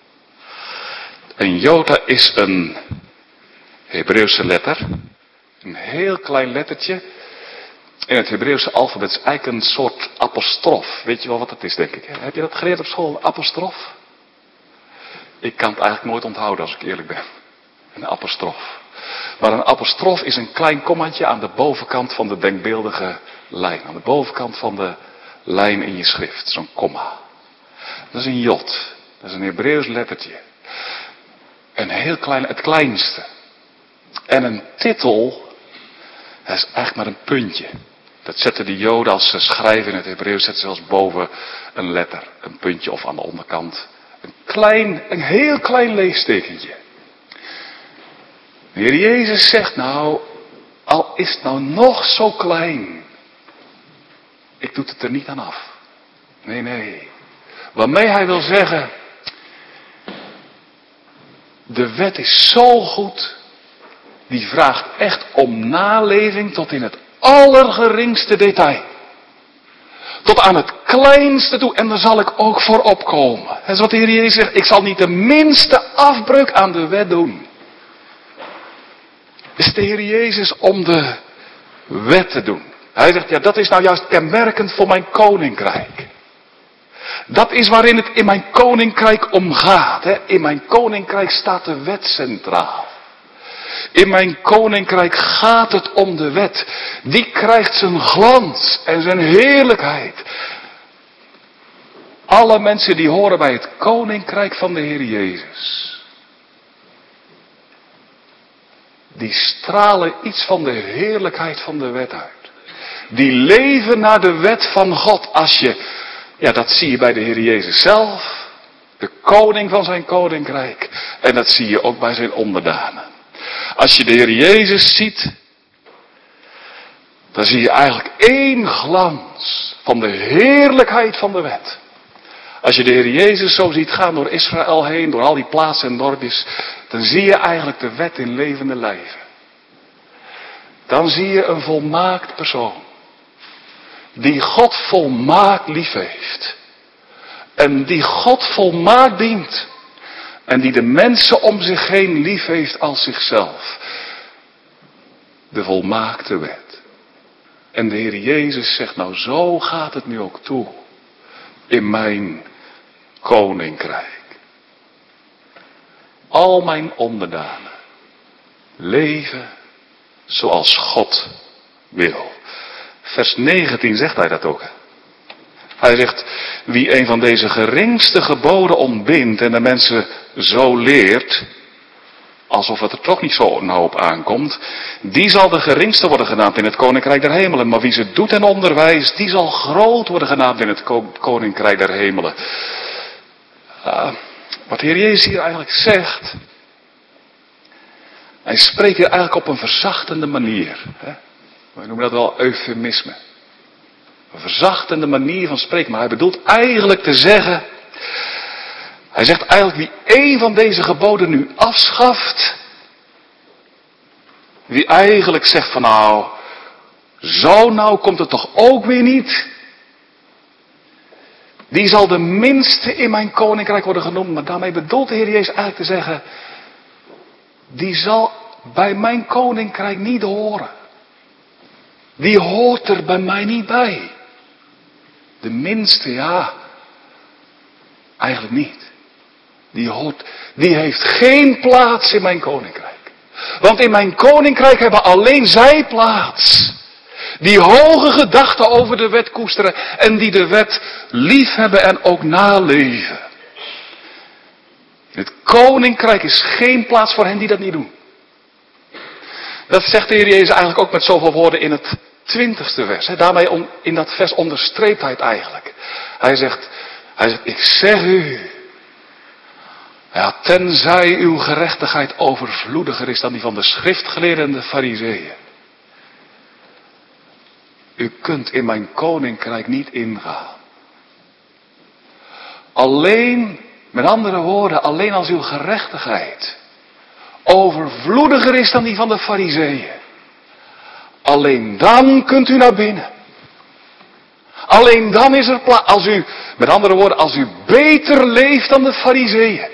S2: Een jota is een Hebreeuwse letter. Een heel klein lettertje. In het Hebreeuwse alfabet is eigenlijk een soort apostrof. Weet je wel wat dat is, denk ik. Hè? Heb je dat geleerd op school, een apostrof? Ik kan het eigenlijk nooit onthouden als ik eerlijk ben. Een apostrof. Maar een apostrof is een klein kommaatje aan de bovenkant van de denkbeeldige lijn. Aan de bovenkant van de lijn in je schrift. Zo'n komma. Dat is een jot. Dat is een Hebreeuws lettertje. Een heel klein, het kleinste. En een titel, dat is eigenlijk maar een puntje. Dat zetten de Joden als ze schrijven in het Hebreeuws, zetten ze zelfs boven een letter. Een puntje of aan de onderkant. Een heel klein leestekentje. De Heer Jezus zegt nou, al is het nou nog zo klein. Ik doe het er niet aan af. Nee. Waarmee hij wil zeggen, de wet is zo goed, die vraagt echt om naleving tot in het allergeringste detail. Tot aan het kleinste toe, en daar zal ik ook voor opkomen. Dat is wat de Heer Jezus zegt, ik zal niet de minste afbreuk aan de wet doen. Is de Heer Jezus om de wet te doen. Hij zegt, ja, dat is nou juist kenmerkend voor mijn koninkrijk. Dat is waarin het in mijn koninkrijk om gaat. Hè. In mijn koninkrijk staat de wet centraal. In mijn koninkrijk gaat het om de wet. Die krijgt zijn glans en zijn heerlijkheid. Alle mensen die horen bij het koninkrijk van de Heer Jezus. Die stralen iets van de heerlijkheid van de wet uit. Die leven naar de wet van God. Ja, dat zie je bij de Heer Jezus zelf. De koning van zijn koninkrijk. En dat zie je ook bij zijn onderdanen. Als je de Heer Jezus ziet, dan zie je eigenlijk één glans van de heerlijkheid van de wet. Als je de Heer Jezus zo ziet gaan door Israël heen, door al die plaatsen en dorpjes, dan zie je eigenlijk de wet in levende lijven. Dan zie je een volmaakt persoon. Die God volmaakt lief heeft. En die God volmaakt dient. En die de mensen om zich heen lief heeft als zichzelf. De volmaakte wet. En de Heer Jezus zegt, nou zo gaat het nu ook toe. In mijn koninkrijk. Al mijn onderdanen leven zoals God wil. Vers 19 zegt hij dat ook. Hij zegt, wie een van deze geringste geboden ontbindt en de mensen zo leert, alsof het er toch niet zo nauw op aankomt, die zal de geringste worden genaamd in het koninkrijk der hemelen. Maar wie ze doet en onderwijst, die zal groot worden genaamd in het koninkrijk der hemelen. Wat de Heer Jezus hier eigenlijk zegt, hij spreekt hier eigenlijk op een verzachtende manier. We noemen dat wel eufemisme. Een verzachtende manier van spreken. Maar hij bedoelt eigenlijk te zeggen, hij zegt eigenlijk wie één van deze geboden nu afschaft, wie eigenlijk zegt van nou, zo nou komt het toch ook weer niet. Die zal de minste in mijn koninkrijk worden genoemd. Maar daarmee bedoelt de Heer Jezus eigenlijk te zeggen, die zal bij mijn koninkrijk niet horen. Die hoort er bij mij niet bij. De minste, ja, eigenlijk niet. Die heeft geen plaats in mijn koninkrijk. Want in mijn koninkrijk hebben alleen zij plaats. Die hoge gedachten over de wet koesteren en die de wet liefhebben en ook naleven. In het koninkrijk is geen plaats voor hen die dat niet doen. Dat zegt de Heer Jezus eigenlijk ook met zoveel woorden in het 20ste vers. Daarmee in dat vers onderstreept hij het eigenlijk. Hij zegt, ik zeg u, ja, tenzij uw gerechtigheid overvloediger is dan die van de schriftgeleerden en de farizeeën. U kunt in mijn koninkrijk niet ingaan. Alleen, met andere woorden, alleen als uw gerechtigheid overvloediger is dan die van de farizeeën. Alleen dan kunt u naar binnen. Alleen dan is er plaats. Als u, met andere woorden, als u beter leeft dan de farizeeën.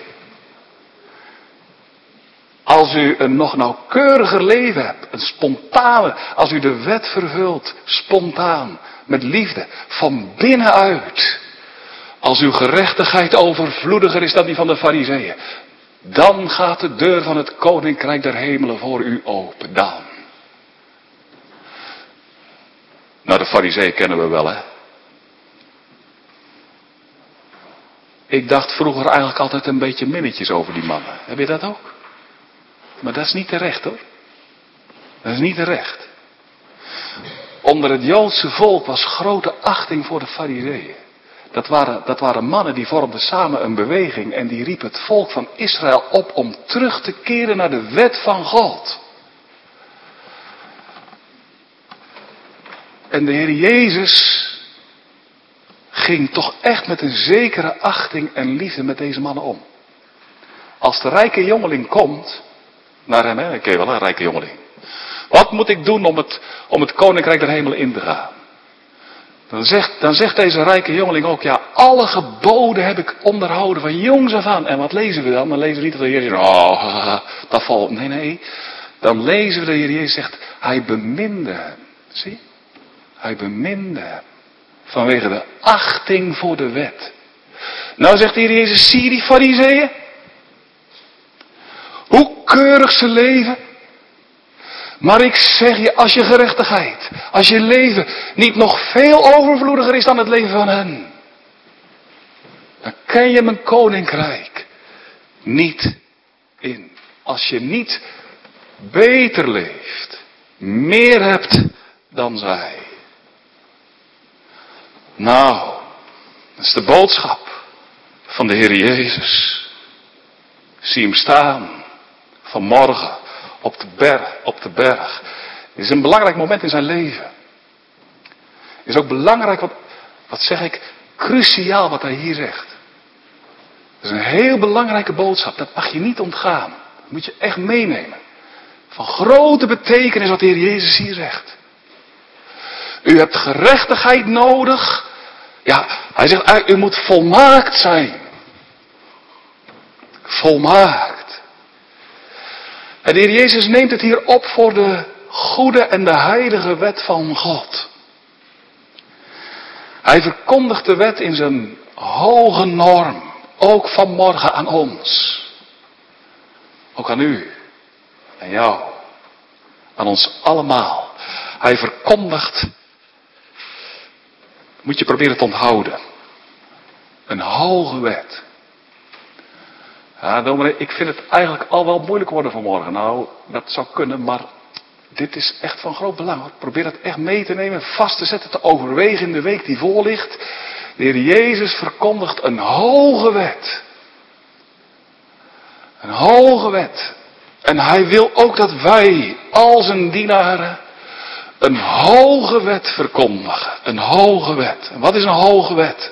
S2: Als u een nog nauwkeuriger leven hebt, een spontane, als u de wet vervult, spontaan, met liefde, van binnenuit. Als uw gerechtigheid overvloediger is dan die van de farizeeën. Dan gaat de deur van het koninkrijk der hemelen voor u open. Dan. Nou, de farizeeën kennen we wel, hè. Ik dacht vroeger eigenlijk altijd een beetje minnetjes over die mannen. Heb je dat ook? Maar dat is niet terecht, hoor. Dat is niet terecht. Onder het Joodse volk was grote achting voor de farizeeën. Dat waren mannen die vormden samen een beweging en die riepen het volk van Israël op om terug te keren naar de wet van God. En de Heer Jezus ging toch echt met een zekere achting en liefde met deze mannen om. Als de rijke jongeling komt naar hem, hè, ik ken wel een rijke jongeling. Wat moet ik doen om het koninkrijk der hemelen in te gaan? Dan zegt deze rijke jongeling ook, ja, alle geboden heb ik onderhouden van jongs af aan. En wat lezen we dan? Dan lezen we niet dat de Heer Jezus, dat valt. Nee. Dan lezen we dat de Heer Jezus zegt, hij beminde hem. Zie? Hij beminde hem. Vanwege de achting voor de wet. Nou zegt de Heer Jezus, zie je die farizeeën? Hoe keurig ze leven. Maar ik zeg je, als je gerechtigheid, als je leven niet nog veel overvloediger is dan het leven van hen, dan ken je mijn koninkrijk niet in. Als je niet beter leeft, meer hebt dan zij. Nou, dat is de boodschap van de Heer Jezus. Zie hem staan vanmorgen op de berg. Het is een belangrijk moment in zijn leven. Het is ook belangrijk, wat zeg ik, cruciaal wat hij hier zegt. Dat is een heel belangrijke boodschap. Dat mag je niet ontgaan. Dat moet je echt meenemen. Van grote betekenis wat de Heer Jezus hier zegt. U hebt gerechtigheid nodig. Ja, hij zegt eigenlijk, u moet volmaakt zijn. Volmaakt. En de Heer Jezus neemt het hier op voor de goede en de heilige wet van God. Hij verkondigt de wet in zijn hoge norm. Ook vanmorgen aan ons. Ook aan u. En jou. Aan ons allemaal. Hij verkondigt. Moet je proberen te onthouden. Een hoge wet. Ja, dominee, ik vind het eigenlijk al wel moeilijk worden vanmorgen. Nou, dat zou kunnen, maar dit is echt van groot belang. Probeer het echt mee te nemen, vast te zetten, te overwegen in de week die voor ligt. De Heer Jezus verkondigt een hoge wet. Een hoge wet. En hij wil ook dat wij, als zijn dienaren, een hoge wet verkondigen. Een hoge wet. En wat is een hoge wet?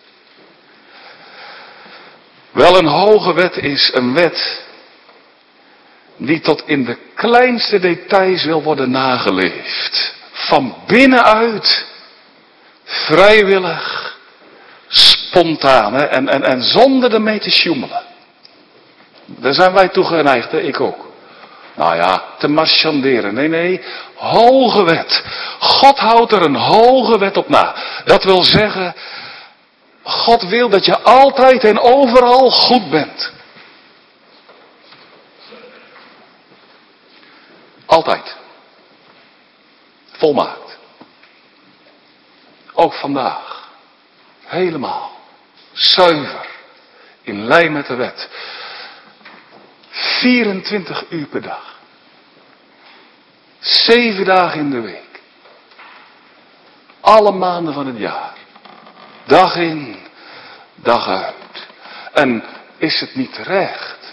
S2: Wel, een hoge wet is een wet die tot in de kleinste details wil worden nageleefd. Van binnenuit, vrijwillig, spontaan en zonder ermee te sjoemelen. Daar zijn wij toe geneigd, hè? Ik ook. Nou ja, te marchanderen. Nee, hoge wet. God houdt er een hoge wet op na. Dat wil zeggen, God wil dat je altijd en overal goed bent. Altijd. Volmaakt. Ook vandaag. Helemaal. Zuiver. In lijn met de wet. 24 uur per dag. 7 dagen in de week. Alle maanden van het jaar. Dag in, dag uit. En is het niet terecht?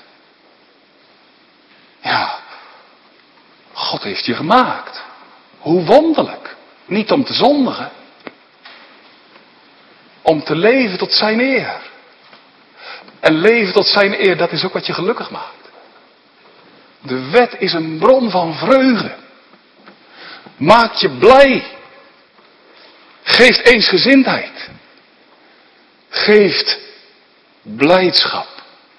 S2: Ja, God heeft je gemaakt. Hoe wonderlijk. Niet om te zondigen. Om te leven tot zijn eer. En leven tot zijn eer, dat is ook wat je gelukkig maakt. De wet is een bron van vreugde. Maakt je blij. Geeft eensgezindheid. Geeft blijdschap.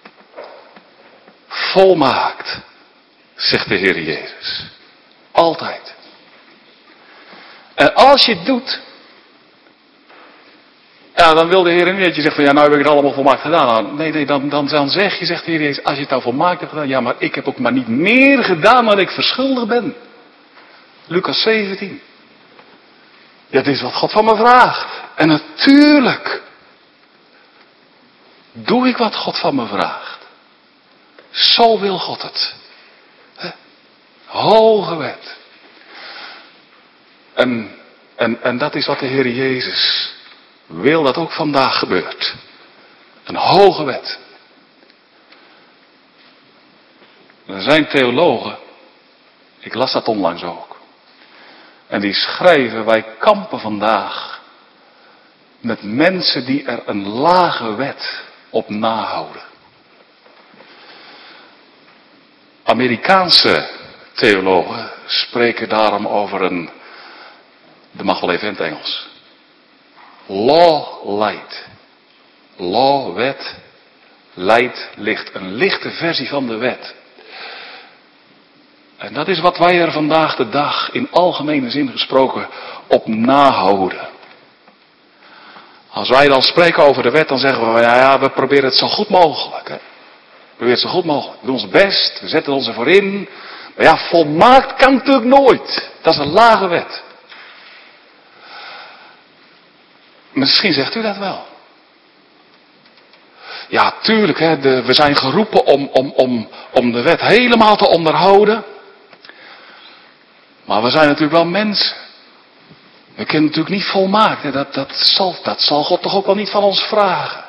S2: Volmaakt, zegt de Heer Jezus. Altijd. En als je het doet, ja, dan wil de Heer niet dat je zegt van ja, nou heb ik het allemaal volmaakt gedaan. Nee, dan zeg je, zegt de Heer Jezus, als je het nou volmaakt hebt gedaan, ja, maar ik heb ook maar niet meer gedaan dan ik verschuldigd ben. Lucas 17. Ja, dit is wat God van me vraagt. En natuurlijk doe ik wat God van me vraagt. Zo wil God het. Hoge wet. En dat is wat de Heer Jezus wil dat ook vandaag gebeurt. Een hoge wet. Er zijn theologen, ik las dat onlangs ook. En die schrijven, wij kampen vandaag met mensen die er een lage wet op nahouden. Amerikaanse theologen spreken daarom over een, dat mag wel even in het Engels. Law light. Law, wet. Light, licht. Een lichte versie van de wet. En dat is wat wij er vandaag de dag in algemene zin gesproken op nahouden. Als wij dan spreken over de wet, dan zeggen we, ja, we proberen het zo goed mogelijk. Hè? We proberen het zo goed mogelijk. We doen ons best, we zetten ons ervoor in. Maar ja, volmaakt kan natuurlijk nooit. Dat is een lage wet. Misschien zegt u dat wel. Ja, tuurlijk, hè, we zijn geroepen om de wet helemaal te onderhouden. Maar we zijn natuurlijk wel mensen. We kunnen natuurlijk niet volmaakt. Hè. Dat zal God toch ook wel niet van ons vragen.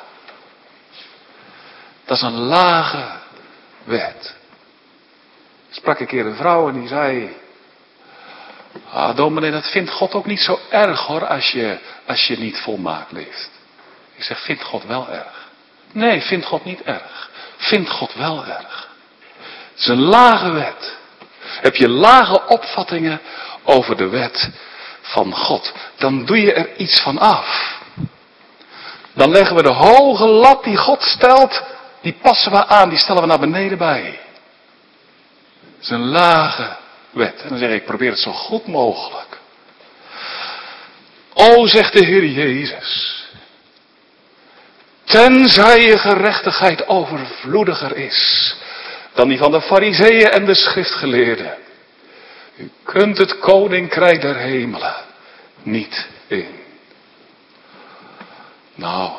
S2: Dat is een lage wet. Ik sprak een keer een vrouw en die zei... dominee, dat vindt God ook niet zo erg hoor, als je niet volmaakt leeft. Ik zeg, vindt God wel erg. Nee, vindt God niet erg. Vindt God wel erg. Het is een lage wet. Heb je lage opvattingen over de wet van God, dan doe je er iets van af. Dan leggen we de hoge lat die God stelt, die passen we aan, die stellen we naar beneden bij. Het is een lage wet. En dan zeg ik probeer het zo goed mogelijk. O, zegt de Heer Jezus, tenzij je gerechtigheid overvloediger is dan die van de Farizeeën en de schriftgeleerden. U kunt het koninkrijk der hemelen niet in. Nou,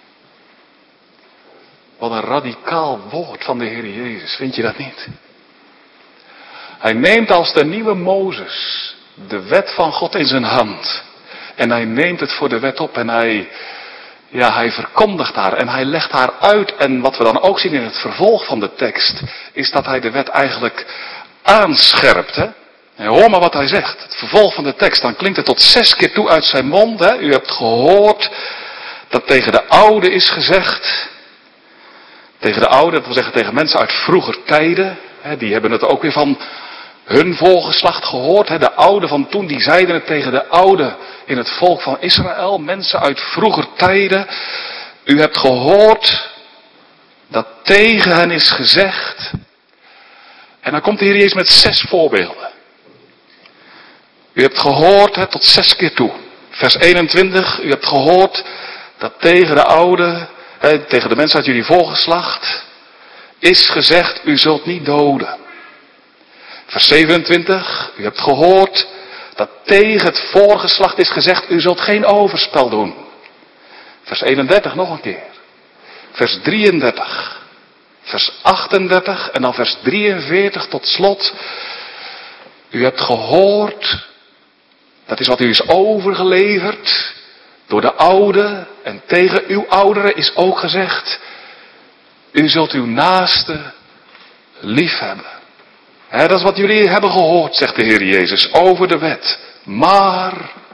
S2: wat een radicaal woord van de Heer Jezus, vind je dat niet? Hij neemt als de nieuwe Mozes de wet van God in zijn hand. En hij neemt het voor de wet op en hij verkondigt haar en hij legt haar uit. En wat we dan ook zien in het vervolg van de tekst, is dat hij de wet eigenlijk aanscherpt. Hè? En hoor maar wat hij zegt. Het vervolg van de tekst, dan klinkt het tot 6 keer toe uit zijn mond. Hè? U hebt gehoord dat tegen de oude is gezegd. Tegen de oude, dat wil zeggen tegen mensen uit vroeger tijden. Hè? Die hebben het ook weer van hun volgeslacht gehoord. Hè? De oude van toen, die zeiden het tegen de oude in het volk van Israël. Mensen uit vroeger tijden. U hebt gehoord dat tegen hen is gezegd. En dan komt de Heer Jezus met 6 voorbeelden. U hebt gehoord, tot 6 keer toe. Vers 21, u hebt gehoord dat tegen de oude, tegen de mensen uit jullie volgeslacht, is gezegd, u zult niet doden. Vers 27, u hebt gehoord dat tegen het voorgeslacht is gezegd, u zult geen overspel doen. Vers 31 nog een keer. Vers 33. Vers 38 en dan vers 43 tot slot. U hebt gehoord, dat is wat u is overgeleverd door de oude en tegen uw ouderen is ook gezegd, u zult uw naaste liefhebben. Dat is wat jullie hebben gehoord, zegt de Heer Jezus, over de wet. Maar,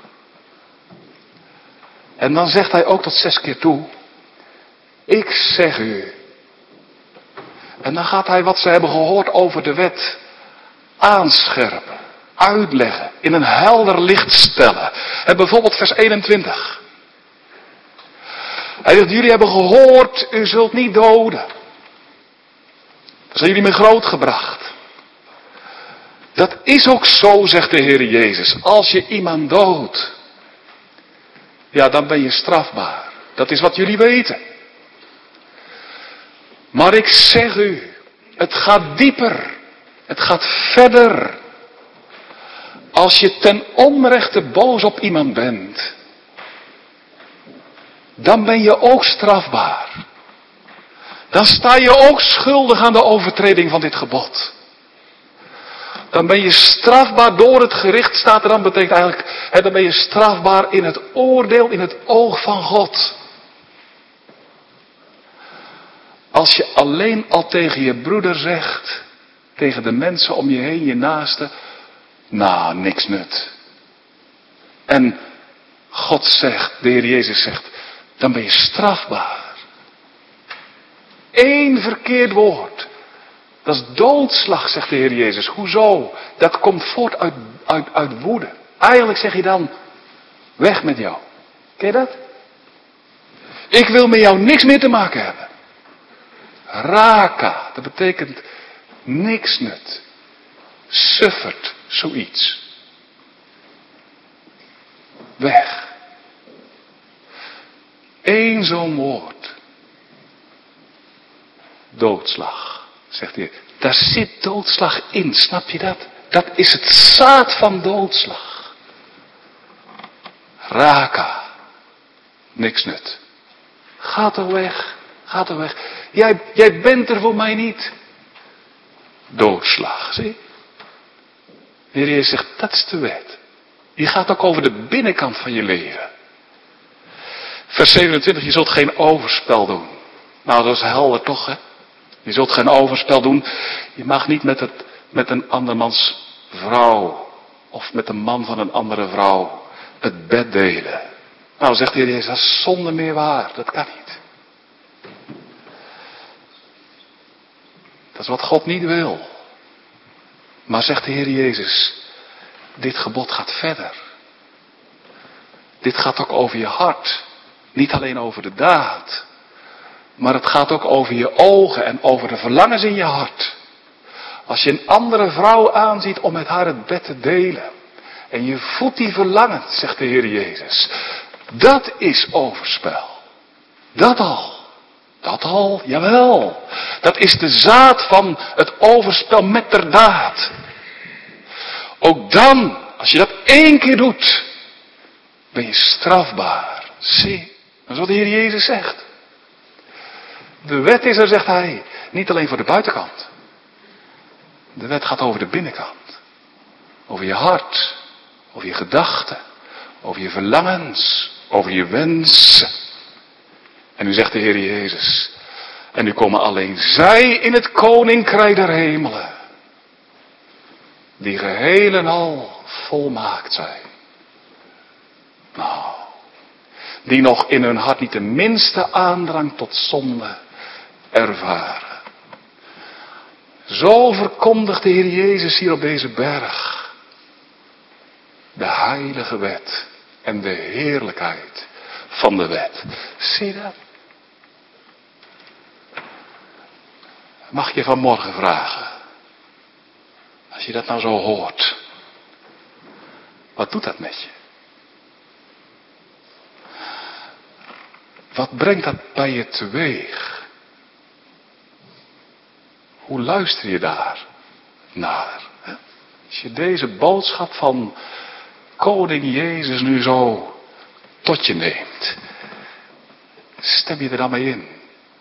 S2: en dan zegt hij ook tot 6 keer toe, ik zeg u. En dan gaat hij wat ze hebben gehoord over de wet aanscherpen, uitleggen, in een helder licht stellen. En bijvoorbeeld vers 21. Hij zegt, jullie hebben gehoord, u zult niet doden. Dat zijn jullie mee grootgebracht. Dat is ook zo, zegt de Heer Jezus. Als je iemand doodt, ja, dan ben je strafbaar. Dat is wat jullie weten. Maar ik zeg u, het gaat dieper. Het gaat verder. Als je ten onrechte boos op iemand bent, dan ben je ook strafbaar. Dan sta je ook schuldig aan de overtreding van dit gebod. Dan ben je strafbaar door het gericht, staat er dan, betekent eigenlijk, dan ben je strafbaar in het oordeel, in het oog van God. Als je alleen al tegen je broeder zegt, tegen de mensen om je heen, je naaste, nou, niks nut. En God zegt, de Heer Jezus zegt, dan ben je strafbaar. 1 verkeerd woord. Dat is doodslag, zegt de Heer Jezus. Hoezo? Dat komt voort uit woede. Eigenlijk zeg je dan, weg met jou. Ken je dat? Ik wil met jou niks meer te maken hebben. Raka, dat betekent niks nut. Suffert, zoiets. Weg. 1 zo'n woord. Doodslag, zegt hij. Daar zit doodslag in, snap je dat? Dat is het zaad van doodslag. Raka. Niks nut. Ga er weg. Ga er weg. Jij bent er voor mij niet. Doodslag, zie? De Heer Jezus zegt, dat is de wet. Die gaat ook over de binnenkant van je leven. Vers 27, je zult geen overspel doen. Nou, dat is helder toch, hè? Je zult geen overspel doen. Je mag niet met een andermans vrouw of met een man van een andere vrouw het bed delen. Nou, zegt de Heer Jezus, dat is zonder meer waar. Dat kan niet. Dat is wat God niet wil. Maar zegt de Heer Jezus, dit gebod gaat verder. Dit gaat ook over je hart. Niet alleen over de daad. Maar het gaat ook over je ogen en over de verlangens in je hart. Als je een andere vrouw aanziet om met haar het bed te delen. En je voedt die verlangens, zegt de Heer Jezus. Dat is overspel. Dat al, jawel. Dat is de zaad van het overspel met der daad. Ook dan, als je dat 1 keer doet, ben je strafbaar. Zie, dat is wat de Heer Jezus zegt. De wet is er, zegt hij, niet alleen voor de buitenkant. De wet gaat over de binnenkant. Over je hart, over je gedachten, over je verlangens, over je wensen. En nu zegt de Heer Jezus, en nu komen alleen zij in het koninkrijk der hemelen, die geheel en al volmaakt zijn. Nou, die nog in hun hart niet de minste aandrang tot zonde ervaren. Zo verkondigt de Heer Jezus hier op deze berg de heilige wet en de heerlijkheid van de wet. Zie je dat? Mag ik je vanmorgen vragen, als je dat nou zo hoort, wat doet dat met je? Wat brengt dat bij je teweeg? Hoe luister je daar naar? Als je deze boodschap van Koning Jezus nu zo tot je neemt, stem je er dan mee in?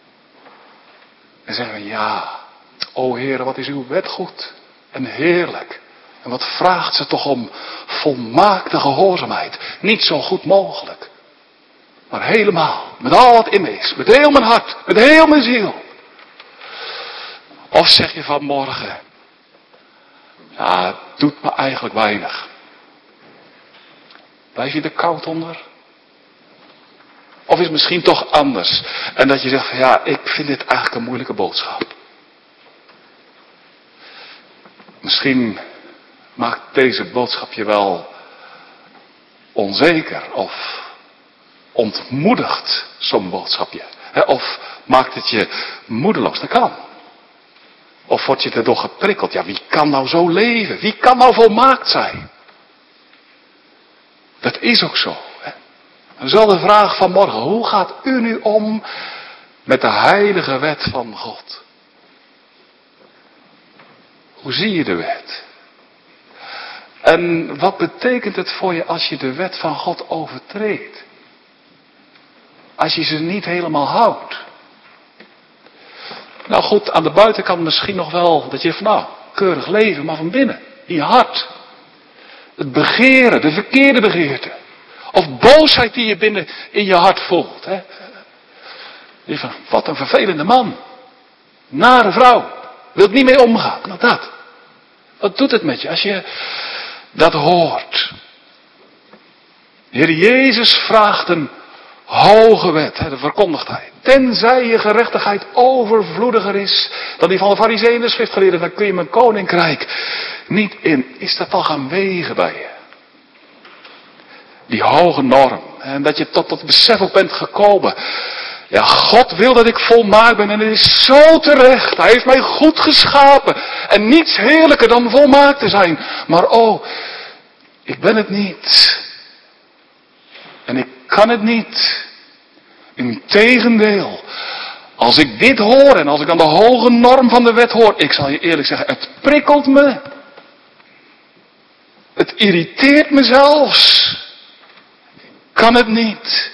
S2: En zeggen we, ja, o Heere, wat is uw wet goed en heerlijk. En wat vraagt ze toch om volmaakte gehoorzaamheid. Niet zo goed mogelijk, maar helemaal, met al wat in me is, met heel mijn hart, met heel mijn ziel. Of zeg je vanmorgen, ja, het doet me eigenlijk weinig. Blijf je er koud onder? Of is het misschien toch anders? En dat je zegt van ja, ik vind dit eigenlijk een moeilijke boodschap. Misschien maakt deze boodschap je wel onzeker of ontmoedigt zo'n boodschapje. Of maakt het je moedeloos, dat kan. Of word je erdoor geprikkeld, ja wie kan nou zo leven? Wie kan nou volmaakt zijn? Dat is ook zo. Dan zal de vraag van morgen, hoe gaat u nu om met de heilige wet van God? Hoe zie je de wet? En wat betekent het voor je als je de wet van God overtreedt? Als je ze niet helemaal houdt. Nou goed, aan de buitenkant misschien nog wel dat je van nou, keurig leven, maar van binnen, in je hart. Het begeren, de verkeerde begeerte. Of boosheid die je binnen in je hart voelt. Hè? Je van, wat een vervelende man. Nare vrouw. Wilt niet mee omgaan. Nou dat. Wat doet het met je als je dat hoort? De Heer Jezus vraagt een hoge wet. Hè, de verkondigt hij. Tenzij je gerechtigheid overvloediger is dan die van de Farizeeën en de schriftgeleerden, dan kun je mijn koninkrijk niet in. Is dat al gaan wegen bij je? Die hoge norm. En dat je tot het besef ook bent gekomen. Ja, God wil dat ik volmaakt ben en het is zo terecht. Hij heeft mij goed geschapen. En niets heerlijker dan volmaakt te zijn. Maar oh, ik ben het niet. En ik kan het niet. Integendeel. Als ik dit hoor en als ik dan de hoge norm van de wet hoor. Ik zal je eerlijk zeggen, het prikkelt me. Het irriteert me zelfs. Kan het niet.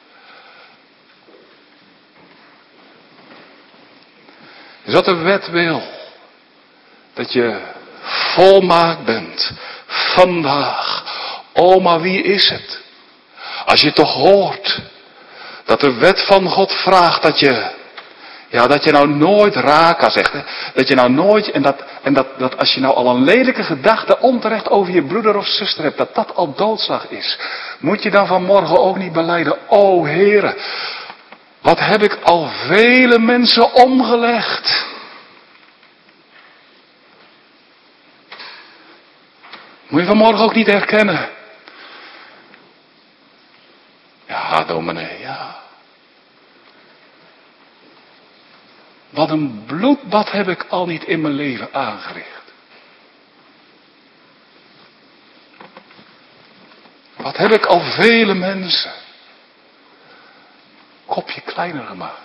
S2: Dus wat de wet wil. Dat je volmaakt bent. Vandaag. Oh, maar wie is het? Als je toch hoort. Dat de wet van God vraagt dat je. Ja, dat je nou nooit raka zegt. Hè? Dat je nou nooit. En dat als je nou al een lelijke gedachte onterecht over je broeder of zuster hebt. Dat dat al doodslag is. Moet je dan vanmorgen ook niet belijden. O Heere. Wat heb ik al vele mensen omgelegd. Moet je vanmorgen ook niet herkennen? Ja, dominee, ja. Wat een bloedbad heb ik al niet in mijn leven aangericht. Wat heb ik al vele mensen kopje kleiner gemaakt.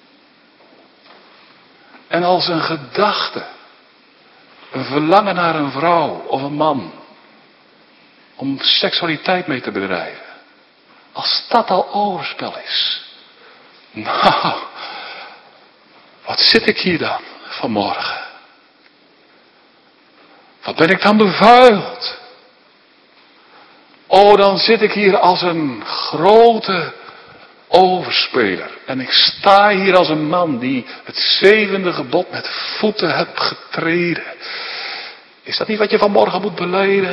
S2: En als een gedachte, een verlangen naar een vrouw of een man, om seksualiteit mee te bedrijven, als dat al overspel is, nou, wat zit ik hier dan vanmorgen? Wat ben ik dan bevuild? Oh, dan zit ik hier als een grote overspeler. En ik sta hier als een man die het 7e gebod met voeten heb getreden. Is dat niet wat je vanmorgen moet belijden?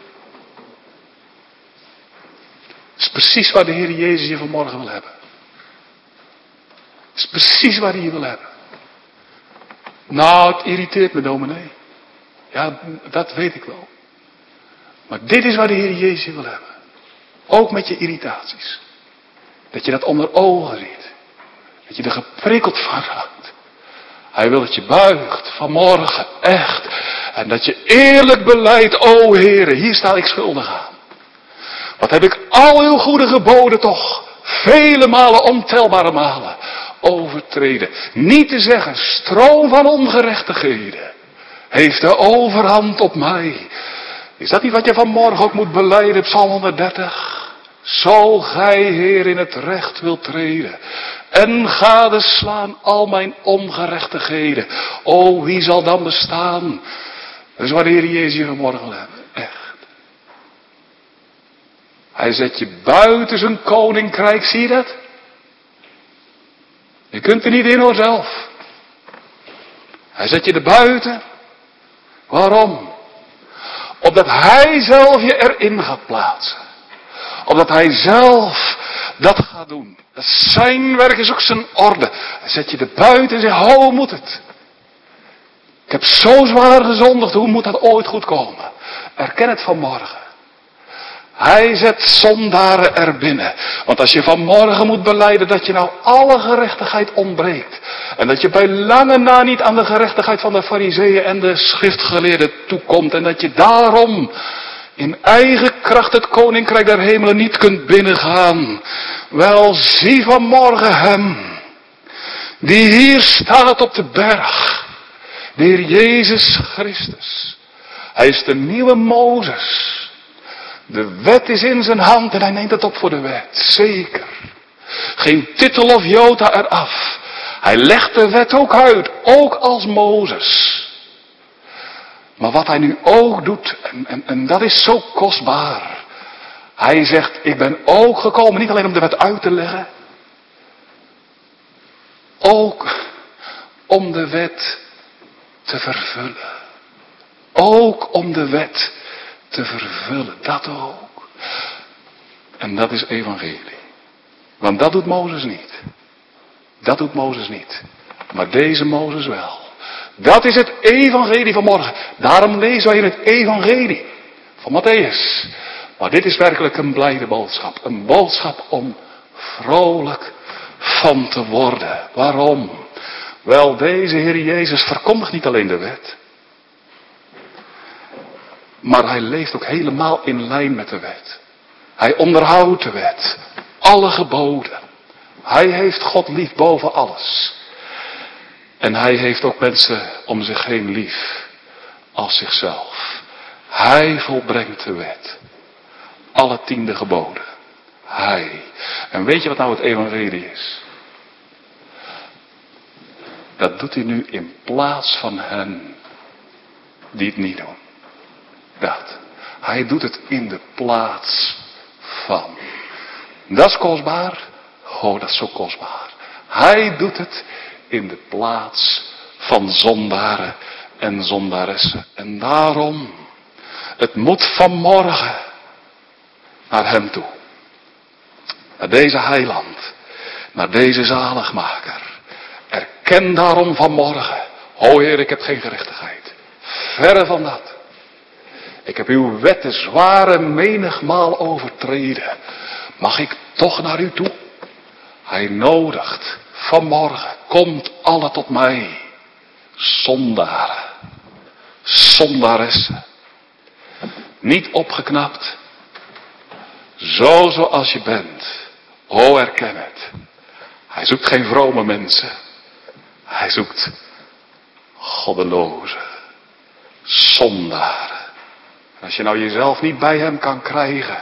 S2: Het is precies waar de Heer Jezus je vanmorgen wil hebben. Het is precies waar hij je wil hebben. Nou, het irriteert me, dominee. Ja, dat weet ik wel. Maar dit is waar de Heer Jezus je wil hebben. Ook met je irritaties. Dat je dat onder ogen ziet. Dat je er geprikkeld van raakt. Hij wil dat je buigt vanmorgen, echt. En dat je eerlijk belijdt, o Heere, hier sta ik schuldig aan. Wat heb ik al uw goede geboden toch vele malen, ontelbare malen overtreden. Niet te zeggen, stroom van ongerechtigheden heeft de overhand op mij. Is dat niet wat je vanmorgen ook moet belijden, Psalm 130? Zo gij, Heer, in het recht wilt treden en gadeslaan al mijn ongerechtigheden. O, wie zal dan bestaan? Dat is waar de Heer Jezus je vanmorgen wil hebben. Echt. Hij zet je buiten zijn koninkrijk, zie je dat? Je kunt er niet in hoor zelf. Hij zet je er buiten. Waarom? Opdat hij zelf je erin gaat plaatsen. Opdat hij zelf dat gaat doen. Dat zijn werk is ook zijn orde. Hij zet je er buiten en zegt, hoe moet het? Ik heb zo zwaar gezondigd, hoe moet dat ooit goed komen? Erken het vanmorgen. Hij zet zondaren er binnen. Want als je vanmorgen moet belijden dat je nou alle gerechtigheid ontbreekt. En dat je bij lange na niet aan de gerechtigheid van de farizeeën en de schriftgeleerden toekomt. En dat je daarom in eigen kracht het koninkrijk der hemelen niet kunt binnengaan. Wel, zie vanmorgen hem. Die hier staat op de berg. De Heer Jezus Christus. Hij is de nieuwe Mozes. De wet is in zijn hand en hij neemt het op voor de wet. Zeker. Geen titel of jota eraf. Hij legt de wet ook uit. Ook als Mozes. Maar wat hij nu ook doet. En dat is zo kostbaar. Hij zegt, ik ben ook gekomen niet alleen om de wet uit te leggen. Ook om de wet te vervullen. Ook om de wet te vervullen. Dat ook. En dat is evangelie. Want dat doet Mozes niet. Dat doet Mozes niet. Maar deze Mozes wel. Dat is het evangelie van morgen. Daarom lezen wij in het evangelie van Matthäus. Maar dit is werkelijk een blijde boodschap. Een boodschap om vrolijk van te worden. Waarom? Wel, deze Heer Jezus verkondigt niet alleen de wet. Maar hij leeft ook helemaal in lijn met de wet. Hij onderhoudt de wet. Alle geboden. Hij heeft God lief boven alles. En hij heeft ook mensen om zich heen lief. Als zichzelf. Hij volbrengt de wet. Alle 10 geboden. Hij. En weet je wat nou het evangelie is? Dat doet hij nu in plaats van hen die het niet doen. Dat. Hij doet het in de plaats van. Dat is kostbaar. Oh, dat is zo kostbaar. Hij doet het in de plaats van zondaren en zondaressen. En daarom, het moet vanmorgen naar hem toe. Naar deze heiland. Naar deze zaligmaker. Erken daarom vanmorgen. O Heer, ik heb geen gerechtigheid. Verre van dat. Ik heb uw wetten zware menigmaal overtreden. Mag ik toch naar u toe? Hij nodigt vanmorgen, komt alle tot mij. Zondaren, zondaressen. Niet opgeknapt. Zo zoals je bent. O, erken het. Hij zoekt geen vrome mensen. Hij zoekt goddelozen. Zondaren. En als je nou jezelf niet bij hem kan krijgen.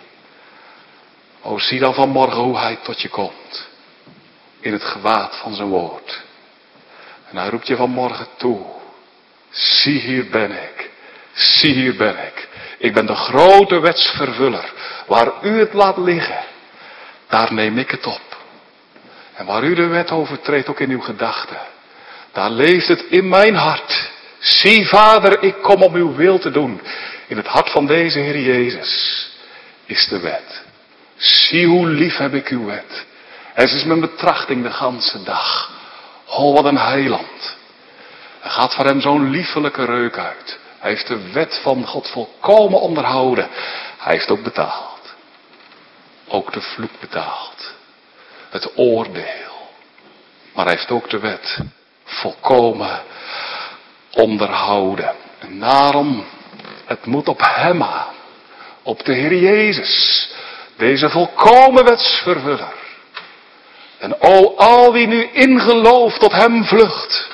S2: O, zie dan vanmorgen hoe hij tot je komt. In het gewaad van zijn woord. En hij roept je vanmorgen toe. Zie, hier ben ik. Zie, hier ben ik. Ik ben de grote wetsvervuller. Waar u het laat liggen, daar neem ik het op. En waar u de wet overtreedt, ook in uw gedachten, daar leeft het in mijn hart. Zie, Vader, ik kom om uw wil te doen. In het hart van deze Heer Jezus is de wet. Zie hoe lief heb ik uw wet. Het is mijn betrachting de ganse dag. Oh, wat een heiland. Er gaat voor hem zo'n liefelijke reuk uit. Hij heeft de wet van God volkomen onderhouden. Hij heeft ook betaald. Ook de vloek betaald. Het oordeel. Maar hij heeft ook de wet volkomen onderhouden. En daarom, het moet op hem aan. Op de Heer Jezus. Deze volkomen wetsvervuller. En o, al wie nu in geloof tot hem vlucht.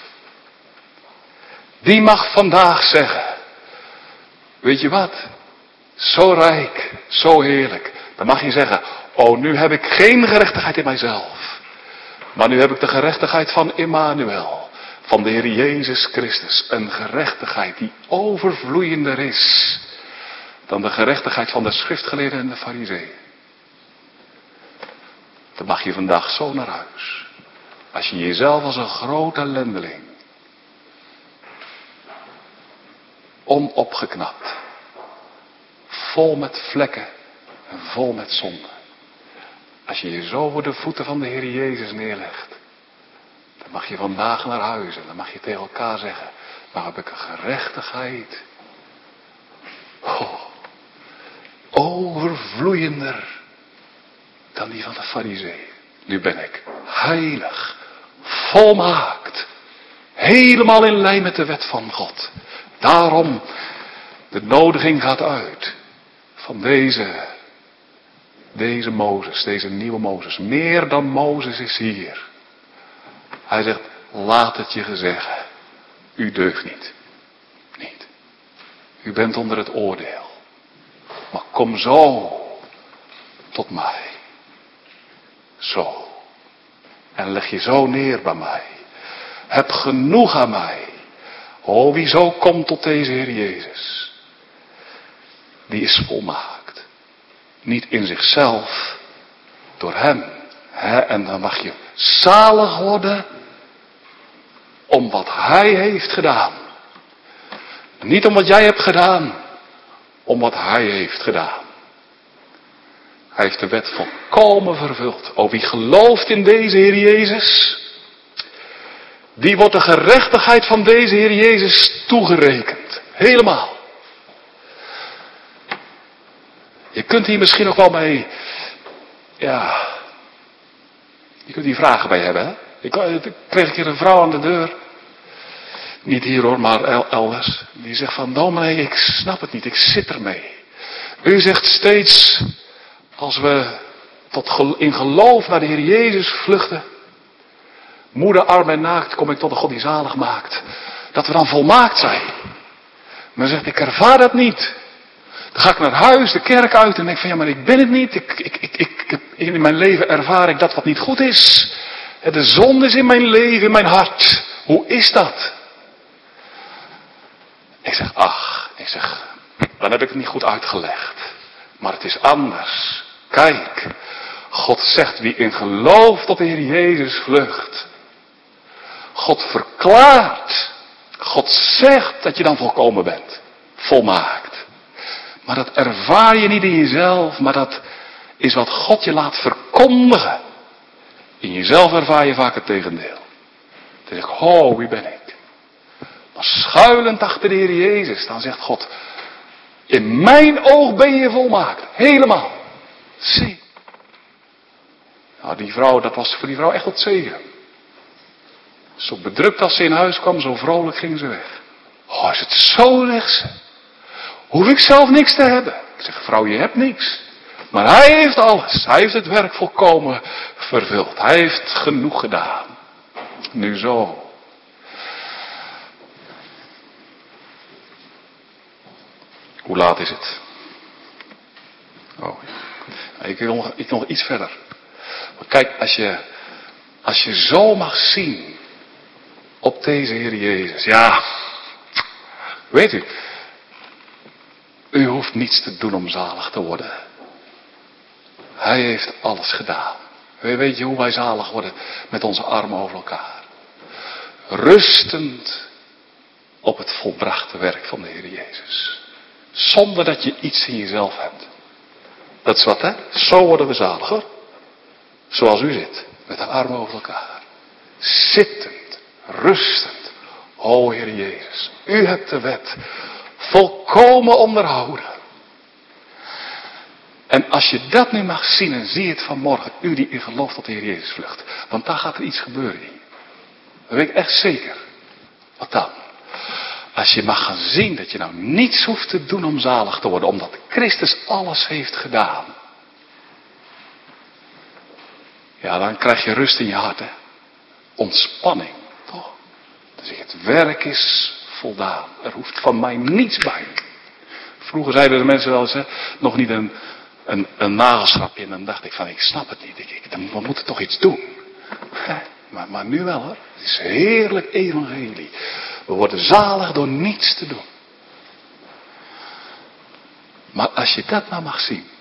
S2: Die mag vandaag zeggen. Weet je wat? Zo rijk, zo heerlijk. Dan mag je zeggen. O, nu heb ik geen gerechtigheid in mijzelf. Maar nu heb ik de gerechtigheid van Immanuel. Van de Heer Jezus Christus. Een gerechtigheid die overvloeiender is. Dan de gerechtigheid van de schriftgeleerden en de farizeeën. Dan mag je vandaag zo naar huis. Als je jezelf als een grote ellendeling. Onopgeknapt. Vol met vlekken. En vol met zonde. Als je je zo voor de voeten van de Heer Jezus neerlegt. Dan mag je vandaag naar huis. En dan mag je tegen elkaar zeggen. Maar heb ik een gerechtigheid. Oh, overvloeiender. Dan die van de farizeeën. Nu ben ik heilig. Volmaakt. Helemaal in lijn met de wet van God. Daarom, de nodiging gaat uit. Van deze Mozes, deze nieuwe Mozes. Meer dan Mozes is hier. Hij zegt, laat het je gezeggen. U deugt niet. Niet. U bent onder het oordeel. Maar kom zo tot mij. Zo. En leg je zo neer bij mij. Heb genoeg aan mij. O, wie zo komt tot deze Heer Jezus. Die is volmaakt. Niet in zichzelf. Door hem. En dan mag je zalig worden. Om wat hij heeft gedaan. Niet om wat jij hebt gedaan. Om wat hij heeft gedaan. Hij heeft de wet volkomen vervuld. O, wie gelooft in deze Heer Jezus. Die wordt de gerechtigheid van deze Heer Jezus toegerekend. Helemaal. Je kunt hier misschien ook wel mee. Ja. Je kunt hier vragen bij hebben. Hè? Ik kreeg een keer een vrouw aan de deur. Niet hier hoor, maar elders. Die zegt van, dominee, ik snap het niet. Ik zit ermee. U zegt steeds. Als we in geloof naar de Heer Jezus vluchten. Moeder, arm en naakt, kom ik tot een God die zalig maakt. Dat we dan volmaakt zijn. Maar zegt, ik ervaar dat niet. Dan ga ik naar huis, de kerk uit en denk van, ja, maar ik ben het niet. In mijn leven ervaar ik dat wat niet goed is. De zonde is in mijn leven, in mijn hart. Hoe is dat? Ik zeg, dan heb ik het niet goed uitgelegd. Maar het is anders. Kijk, God zegt wie in geloof tot de Heer Jezus vlucht. God verklaart. God zegt dat je dan volkomen bent. Volmaakt. Maar dat ervaar je niet in jezelf. Maar dat is wat God je laat verkondigen. In jezelf ervaar je vaak het tegendeel. Dan zeg ik, wie ben ik? Maar schuilend achter de Heer Jezus. Dan zegt God, In mijn oog ben je volmaakt. Helemaal. Zie. Nou, die vrouw, dat was voor die vrouw echt wat zegen. Zo bedrukt als ze in huis kwam, zo vrolijk ging ze weg. Oh, is het zo, zegt ze. Hoef ik zelf niks te hebben. Ik zeg, vrouw, je hebt niks. Maar hij heeft alles. Hij heeft het werk volkomen vervuld. Hij heeft genoeg gedaan. Nu zo. Hoe laat is het? Oh, ik wil nog iets verder. Maar kijk, als je zo mag zien op deze Heer Jezus. Ja, weet u. U hoeft niets te doen om zalig te worden. Hij heeft alles gedaan. Weet je hoe wij zalig worden? Met onze armen over elkaar. Rustend op het volbrachte werk van de Heer Jezus. Zonder dat je iets in jezelf hebt. Dat is wat, hè? Zo worden we zalig, hoor. Zoals u zit. Met de armen over elkaar. Zittend. Rustend. O Heer Jezus. U hebt de wet volkomen onderhouden. En als je dat nu mag zien en zie het vanmorgen. U die in geloof tot de Heer Jezus vlucht. Want daar gaat er iets gebeuren in. Dat weet ik echt zeker. Wat dan? Als je mag gaan zien dat je nou niets hoeft te doen om zalig te worden. Omdat Christus alles heeft gedaan. Ja, dan krijg je rust in je hart, hè. Ontspanning, toch? Dan zeg je, het werk is voldaan. Er hoeft van mij niets bij. Vroeger zeiden de mensen wel eens, hè, nog niet een nagelschrapje. En dan dacht ik van, ik snap het niet. We moeten toch iets doen. Maar nu wel, hoor. Het is heerlijk evangelie. We worden zalig door niets te doen. Maar als je dat nou mag zien.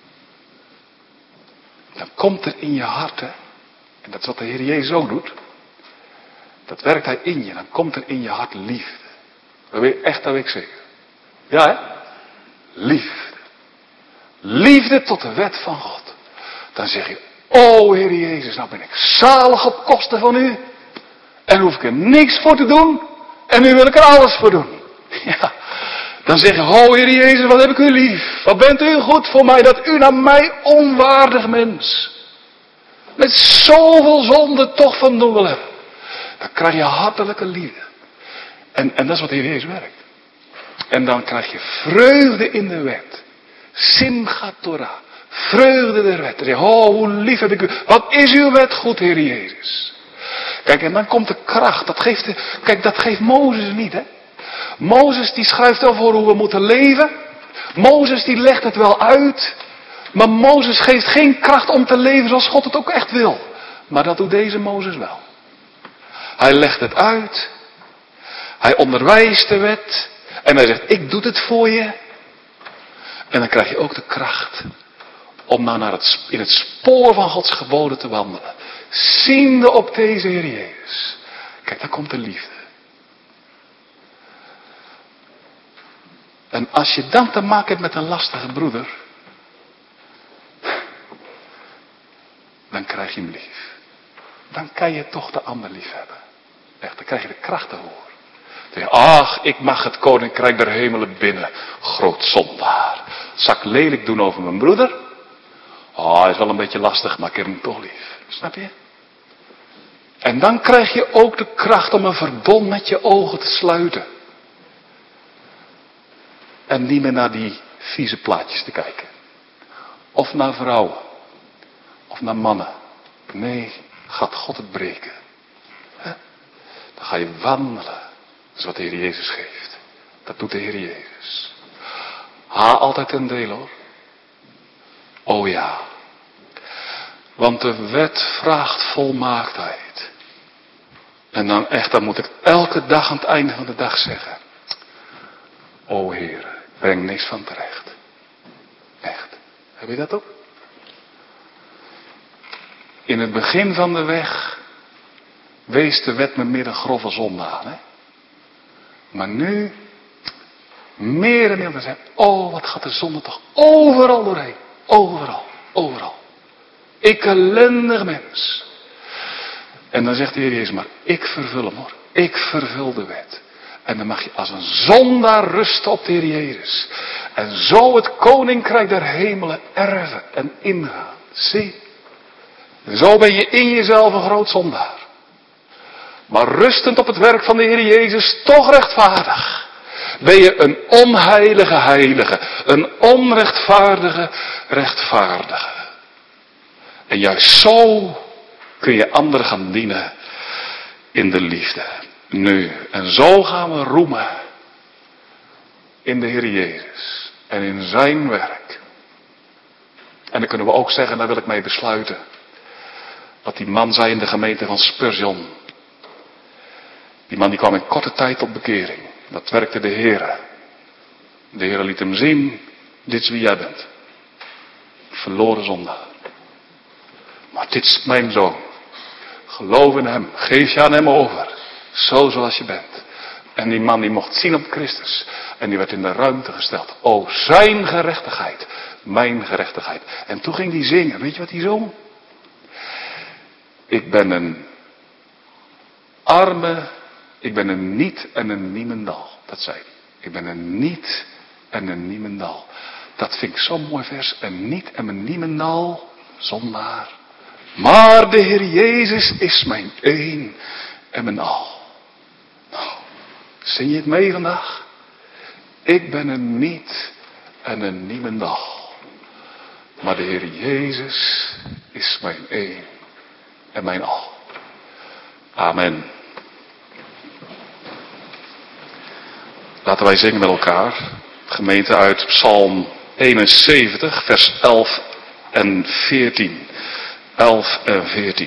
S2: Dan komt er in je hart, hè. En dat is wat de Heer Jezus ook doet. Dat werkt Hij in je. Dan komt er in je hart liefde. Dat weet ik zeker. Ja, hè? Liefde. Liefde tot de wet van God. Dan zeg je, o Heer Jezus, nou ben ik zalig op kosten van u. En hoef ik er niks voor te doen. En nu wil ik er alles voor doen. Ja. Dan zeg je, o Heer Jezus, wat heb ik u lief. Wat bent u goed voor mij, dat u naar mij onwaardig mens. Met zoveel zonde toch van doen wil hebben. Dan krijg je hartelijke liefde. En dat is wat de Heer Jezus werkt. En dan krijg je vreugde in de wet. Simchat Torah. Vreugde der wet. Dan zeg je, oh, hoe lief heb ik u. Wat is uw wet goed, Heer Jezus. Kijk, en dan komt de kracht. Dat geeft Mozes niet, hè. Mozes die schrijft wel voor hoe we moeten leven. Mozes die legt het wel uit. Maar Mozes geeft geen kracht om te leven zoals God het ook echt wil. Maar dat doet deze Mozes wel. Hij legt het uit. Hij onderwijst de wet. En hij zegt, ik doe het voor je. En dan krijg je ook de kracht. Om nou in het spoor van Gods geboden te wandelen. Ziende op deze Heer Jezus. Kijk, daar komt de liefde. En als je dan te maken hebt met een lastige broeder. Dan krijg je hem lief. Dan kan je toch de ander lief hebben. Echt, dan krijg je de kracht ervoor. Dan zeg je, ach, ik mag het koninkrijk der hemelen binnen. Groot zondaar. Zal ik lelijk doen over mijn broeder? Oh, hij is wel een beetje lastig, maar ik heb hem toch lief. Snap je? En dan krijg je ook de kracht om een verbond met je ogen te sluiten. En niet meer naar die vieze plaatjes te kijken. Of naar vrouwen. Of naar mannen. Nee, gaat God het breken. Dan ga je wandelen. Dat is wat de Heer Jezus geeft. Dat doet de Heer Jezus. Altijd een deel, hoor. Oh ja. Want de wet vraagt volmaaktheid. En dan moet ik elke dag aan het einde van de dag zeggen. O Heer, ik breng niks van terecht. Echt. Heb je dat ook? In het begin van de weg wees de wet me meer een grove zonde aan. Hè? Maar nu, meer en meer te zeggen, oh wat gaat de zonde toch overal doorheen. Overal, overal. Ik ellendig mens. En dan zegt de Heer Jezus, maar ik vervul hem, hoor. Ik vervul de wet. En dan mag je als een zondaar rusten op de Heer Jezus. En zo het koninkrijk der hemelen erven en ingaan. Zie. En zo ben je in jezelf een groot zondaar. Maar rustend op het werk van de Heer Jezus toch rechtvaardig. Ben je een onheilige heilige. Een onrechtvaardige rechtvaardige. En juist zo kun je anderen gaan dienen in de liefde. Nu, en zo gaan we roemen in de Heer Jezus en in zijn werk. En dan kunnen we ook zeggen, daar wil ik mee besluiten, wat die man zei in de gemeente van Spurgeon. Die man die kwam in korte tijd tot bekering. Dat werkte de Heer. De Heer liet hem zien, dit is wie jij bent. Verloren zondaar. Maar dit is mijn zoon. Geloof in hem. Geef je aan hem over. Zo zoals je bent. En die man die mocht zien op Christus. En die werd in de ruimte gesteld. O, zijn gerechtigheid. Mijn gerechtigheid. En toen ging hij zingen. Weet je wat hij zong? Ik ben een arme. Ik ben een niet en een niemendal. Dat zei hij. Ik ben een niet en een niemendal. Dat vind ik zo'n mooi vers. Een niet en een niemendal. Zondaar. Maar de Heer Jezus is mijn een en mijn al. Nou, zing je het mee vandaag? Ik ben een niet en een niemendal. Maar de Heer Jezus is mijn een en mijn al. Amen. Laten wij zingen met elkaar. Gemeente uit Psalm 71, vers 11 en 14. 11 en 14.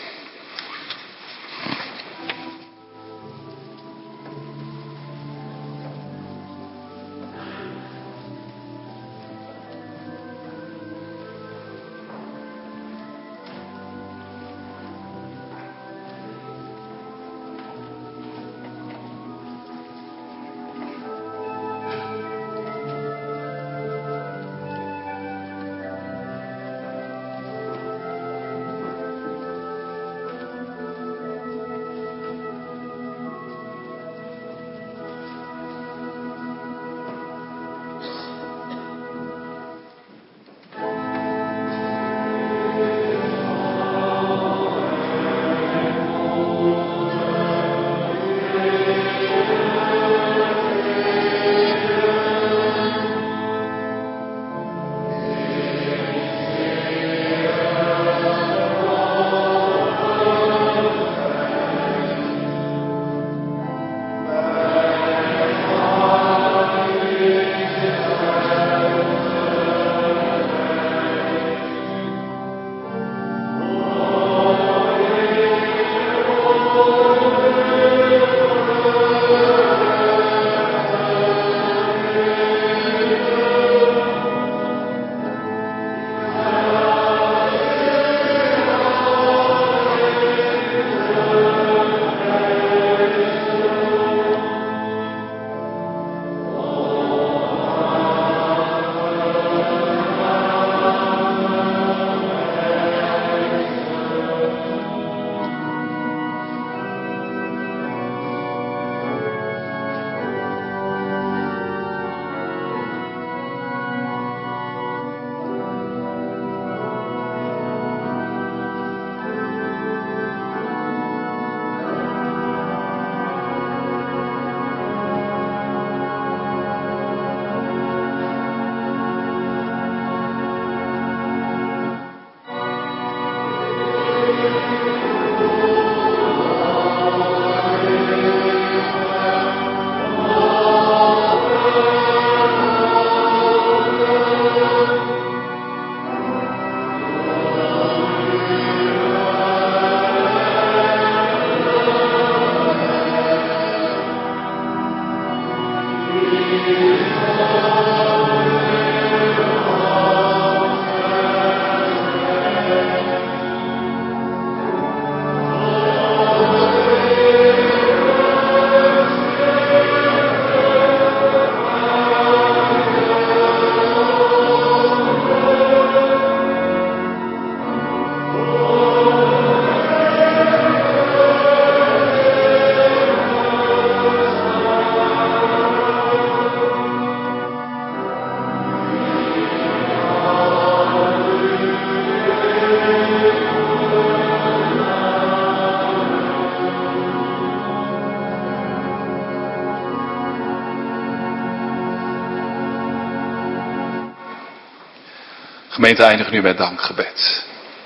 S2: Gemeente, eindig nu met dankgebed.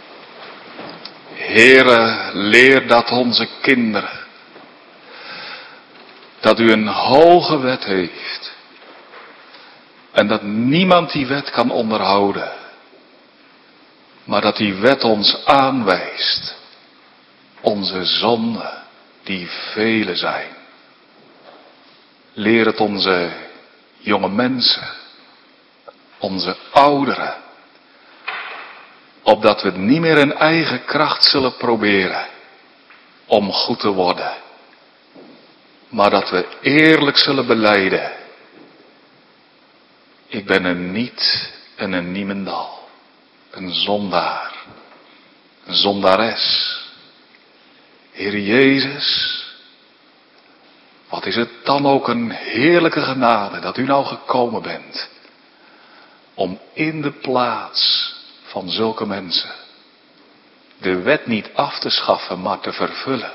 S2: Heere, leer dat onze kinderen, dat u een hoge wet heeft. En dat niemand die wet kan onderhouden. Maar dat die wet ons aanwijst. Onze zonden, die vele zijn. Leer het onze jonge mensen. Onze ouderen. Opdat we het niet meer in eigen kracht zullen proberen. Om goed te worden. Maar dat we eerlijk zullen belijden. Ik ben een niet en een niemendal. Een zondaar. Een zondares. Heer Jezus. Wat is het dan ook een heerlijke genade dat u nou gekomen bent. Om in de plaats van zulke mensen. De wet niet af te schaffen, maar te vervullen.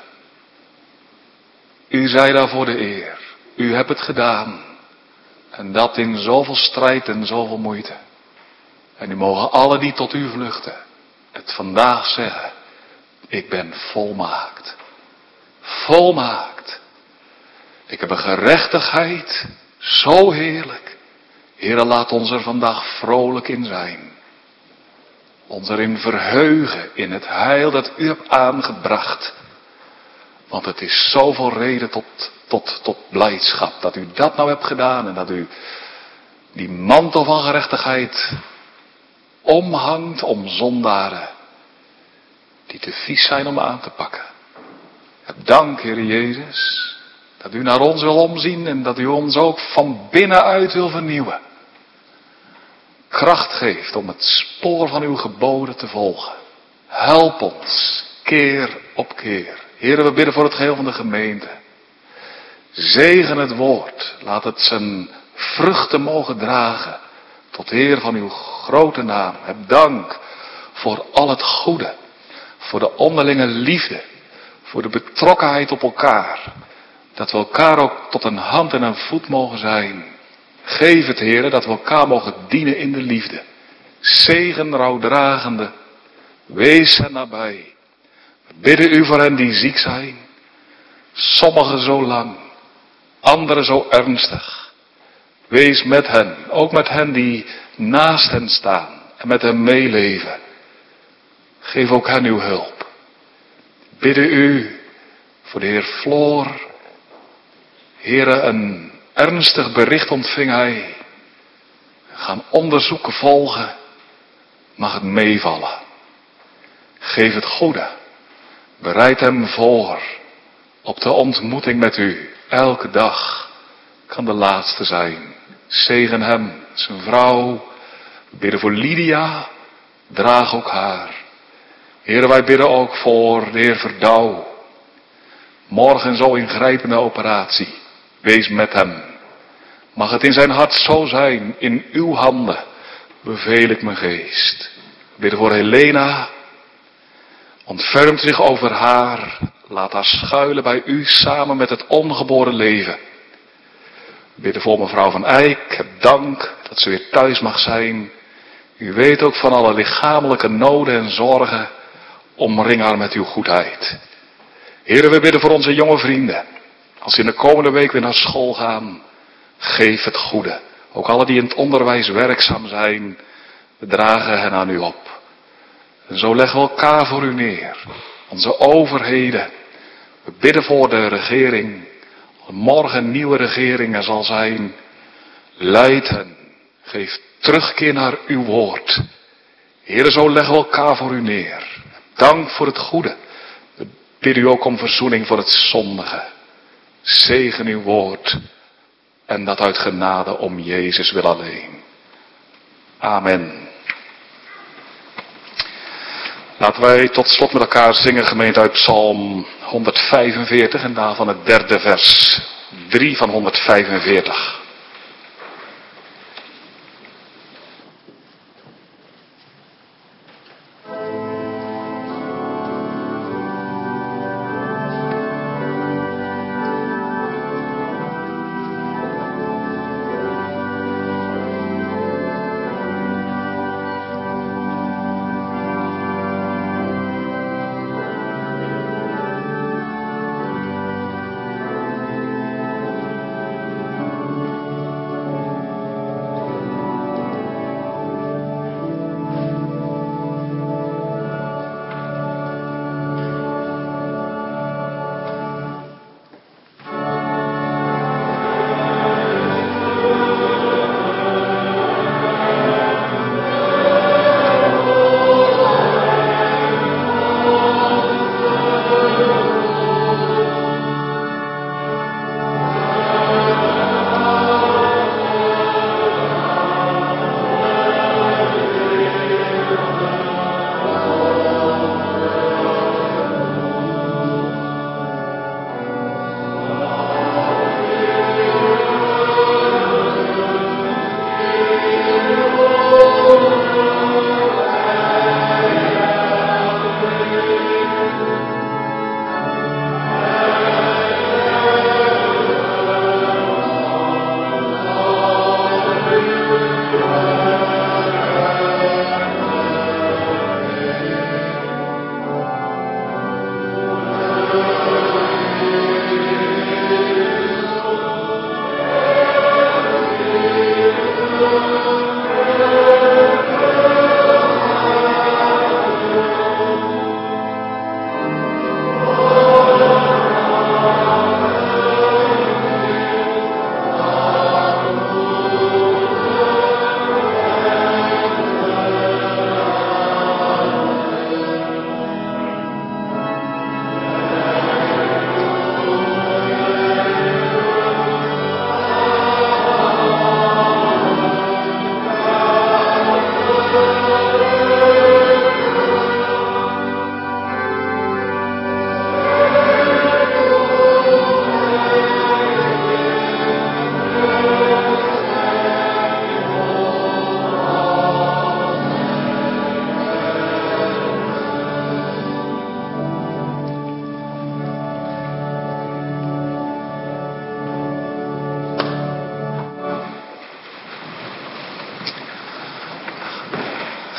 S2: U zij daarvoor de eer. U hebt het gedaan. En dat in zoveel strijd en zoveel moeite. En u mogen alle die tot u vluchten, het vandaag zeggen. Ik ben volmaakt. Volmaakt. Ik heb een gerechtigheid, zo heerlijk. Heere, laat ons er vandaag vrolijk in zijn. Ons erin verheugen in het heil dat u hebt aangebracht. Want het is zoveel reden tot blijdschap dat u dat nou hebt gedaan. En dat u die mantel van gerechtigheid omhangt om zondaren die te vies zijn om aan te pakken. Heb dank, Heer Jezus, dat u naar ons wil omzien en dat u ons ook van binnenuit wil vernieuwen. Kracht geeft om het spoor van uw geboden te volgen. Help ons, keer op keer. Heer, we bidden voor het geheel van de gemeente. Zegen het woord. Laat het zijn vruchten mogen dragen. Tot eer van uw grote naam. Heb dank voor al het goede. Voor de onderlinge liefde. Voor de betrokkenheid op elkaar. Dat we elkaar ook tot een hand en een voet mogen zijn. Geef het, Heer, dat we elkaar mogen dienen in de liefde. Zegen rouwdragende. Wees hen nabij. We bidden u voor hen die ziek zijn. Sommigen zo lang. Anderen zo ernstig. Wees met hen. Ook met hen die naast hen staan. En met hen meeleven. Geef ook hen uw hulp. Bidden u voor de heer Floor. Heere, een ernstig bericht ontving hij. Gaan onderzoeken volgen. Mag het meevallen. Geef het goede. Bereid hem voor op de ontmoeting met u. Elke dag kan de laatste zijn. Zegen hem, zijn vrouw. We bidden voor Lydia. Draag ook haar. Heren, wij bidden ook voor de heer Verdouw. Morgen zo ingrijpende operatie. Wees met hem. Mag het in zijn hart zo zijn. In uw handen beveel ik mijn geest. We bidden voor Helena. Ontfermt zich over haar. Laat haar schuilen bij u samen met het ongeboren leven. We bidden voor mevrouw van Eyck. Heb dank dat ze weer thuis mag zijn. U weet ook van alle lichamelijke noden en zorgen. Omring haar met uw goedheid. Heren, we bidden voor onze jonge vrienden. Als ze in de komende week weer naar school gaan. Geef het goede. Ook alle die in het onderwijs werkzaam zijn. We dragen hen aan u op. En zo leggen we elkaar voor u neer. Onze overheden. We bidden voor de regering. Morgen een nieuwe regering er zal zijn. Leid hen. Geef terugkeer naar uw woord. Heere, zo leggen we elkaar voor u neer. Dank voor het goede. We bidden u ook om verzoening voor het zondige. Zegen uw woord. En dat uit genade om Jezus wil alleen. Amen. Laten wij tot slot met elkaar zingen, gemeente, uit Psalm 145 en daarvan het 3e vers. 3 van 145.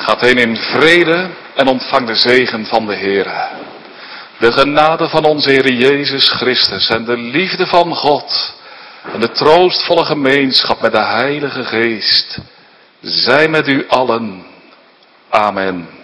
S2: Gaat heen in vrede en ontvang de zegen van de Heere. De genade van onze Heer Jezus Christus en de liefde van God en de troostvolle gemeenschap met de Heilige Geest zij met u allen. Amen.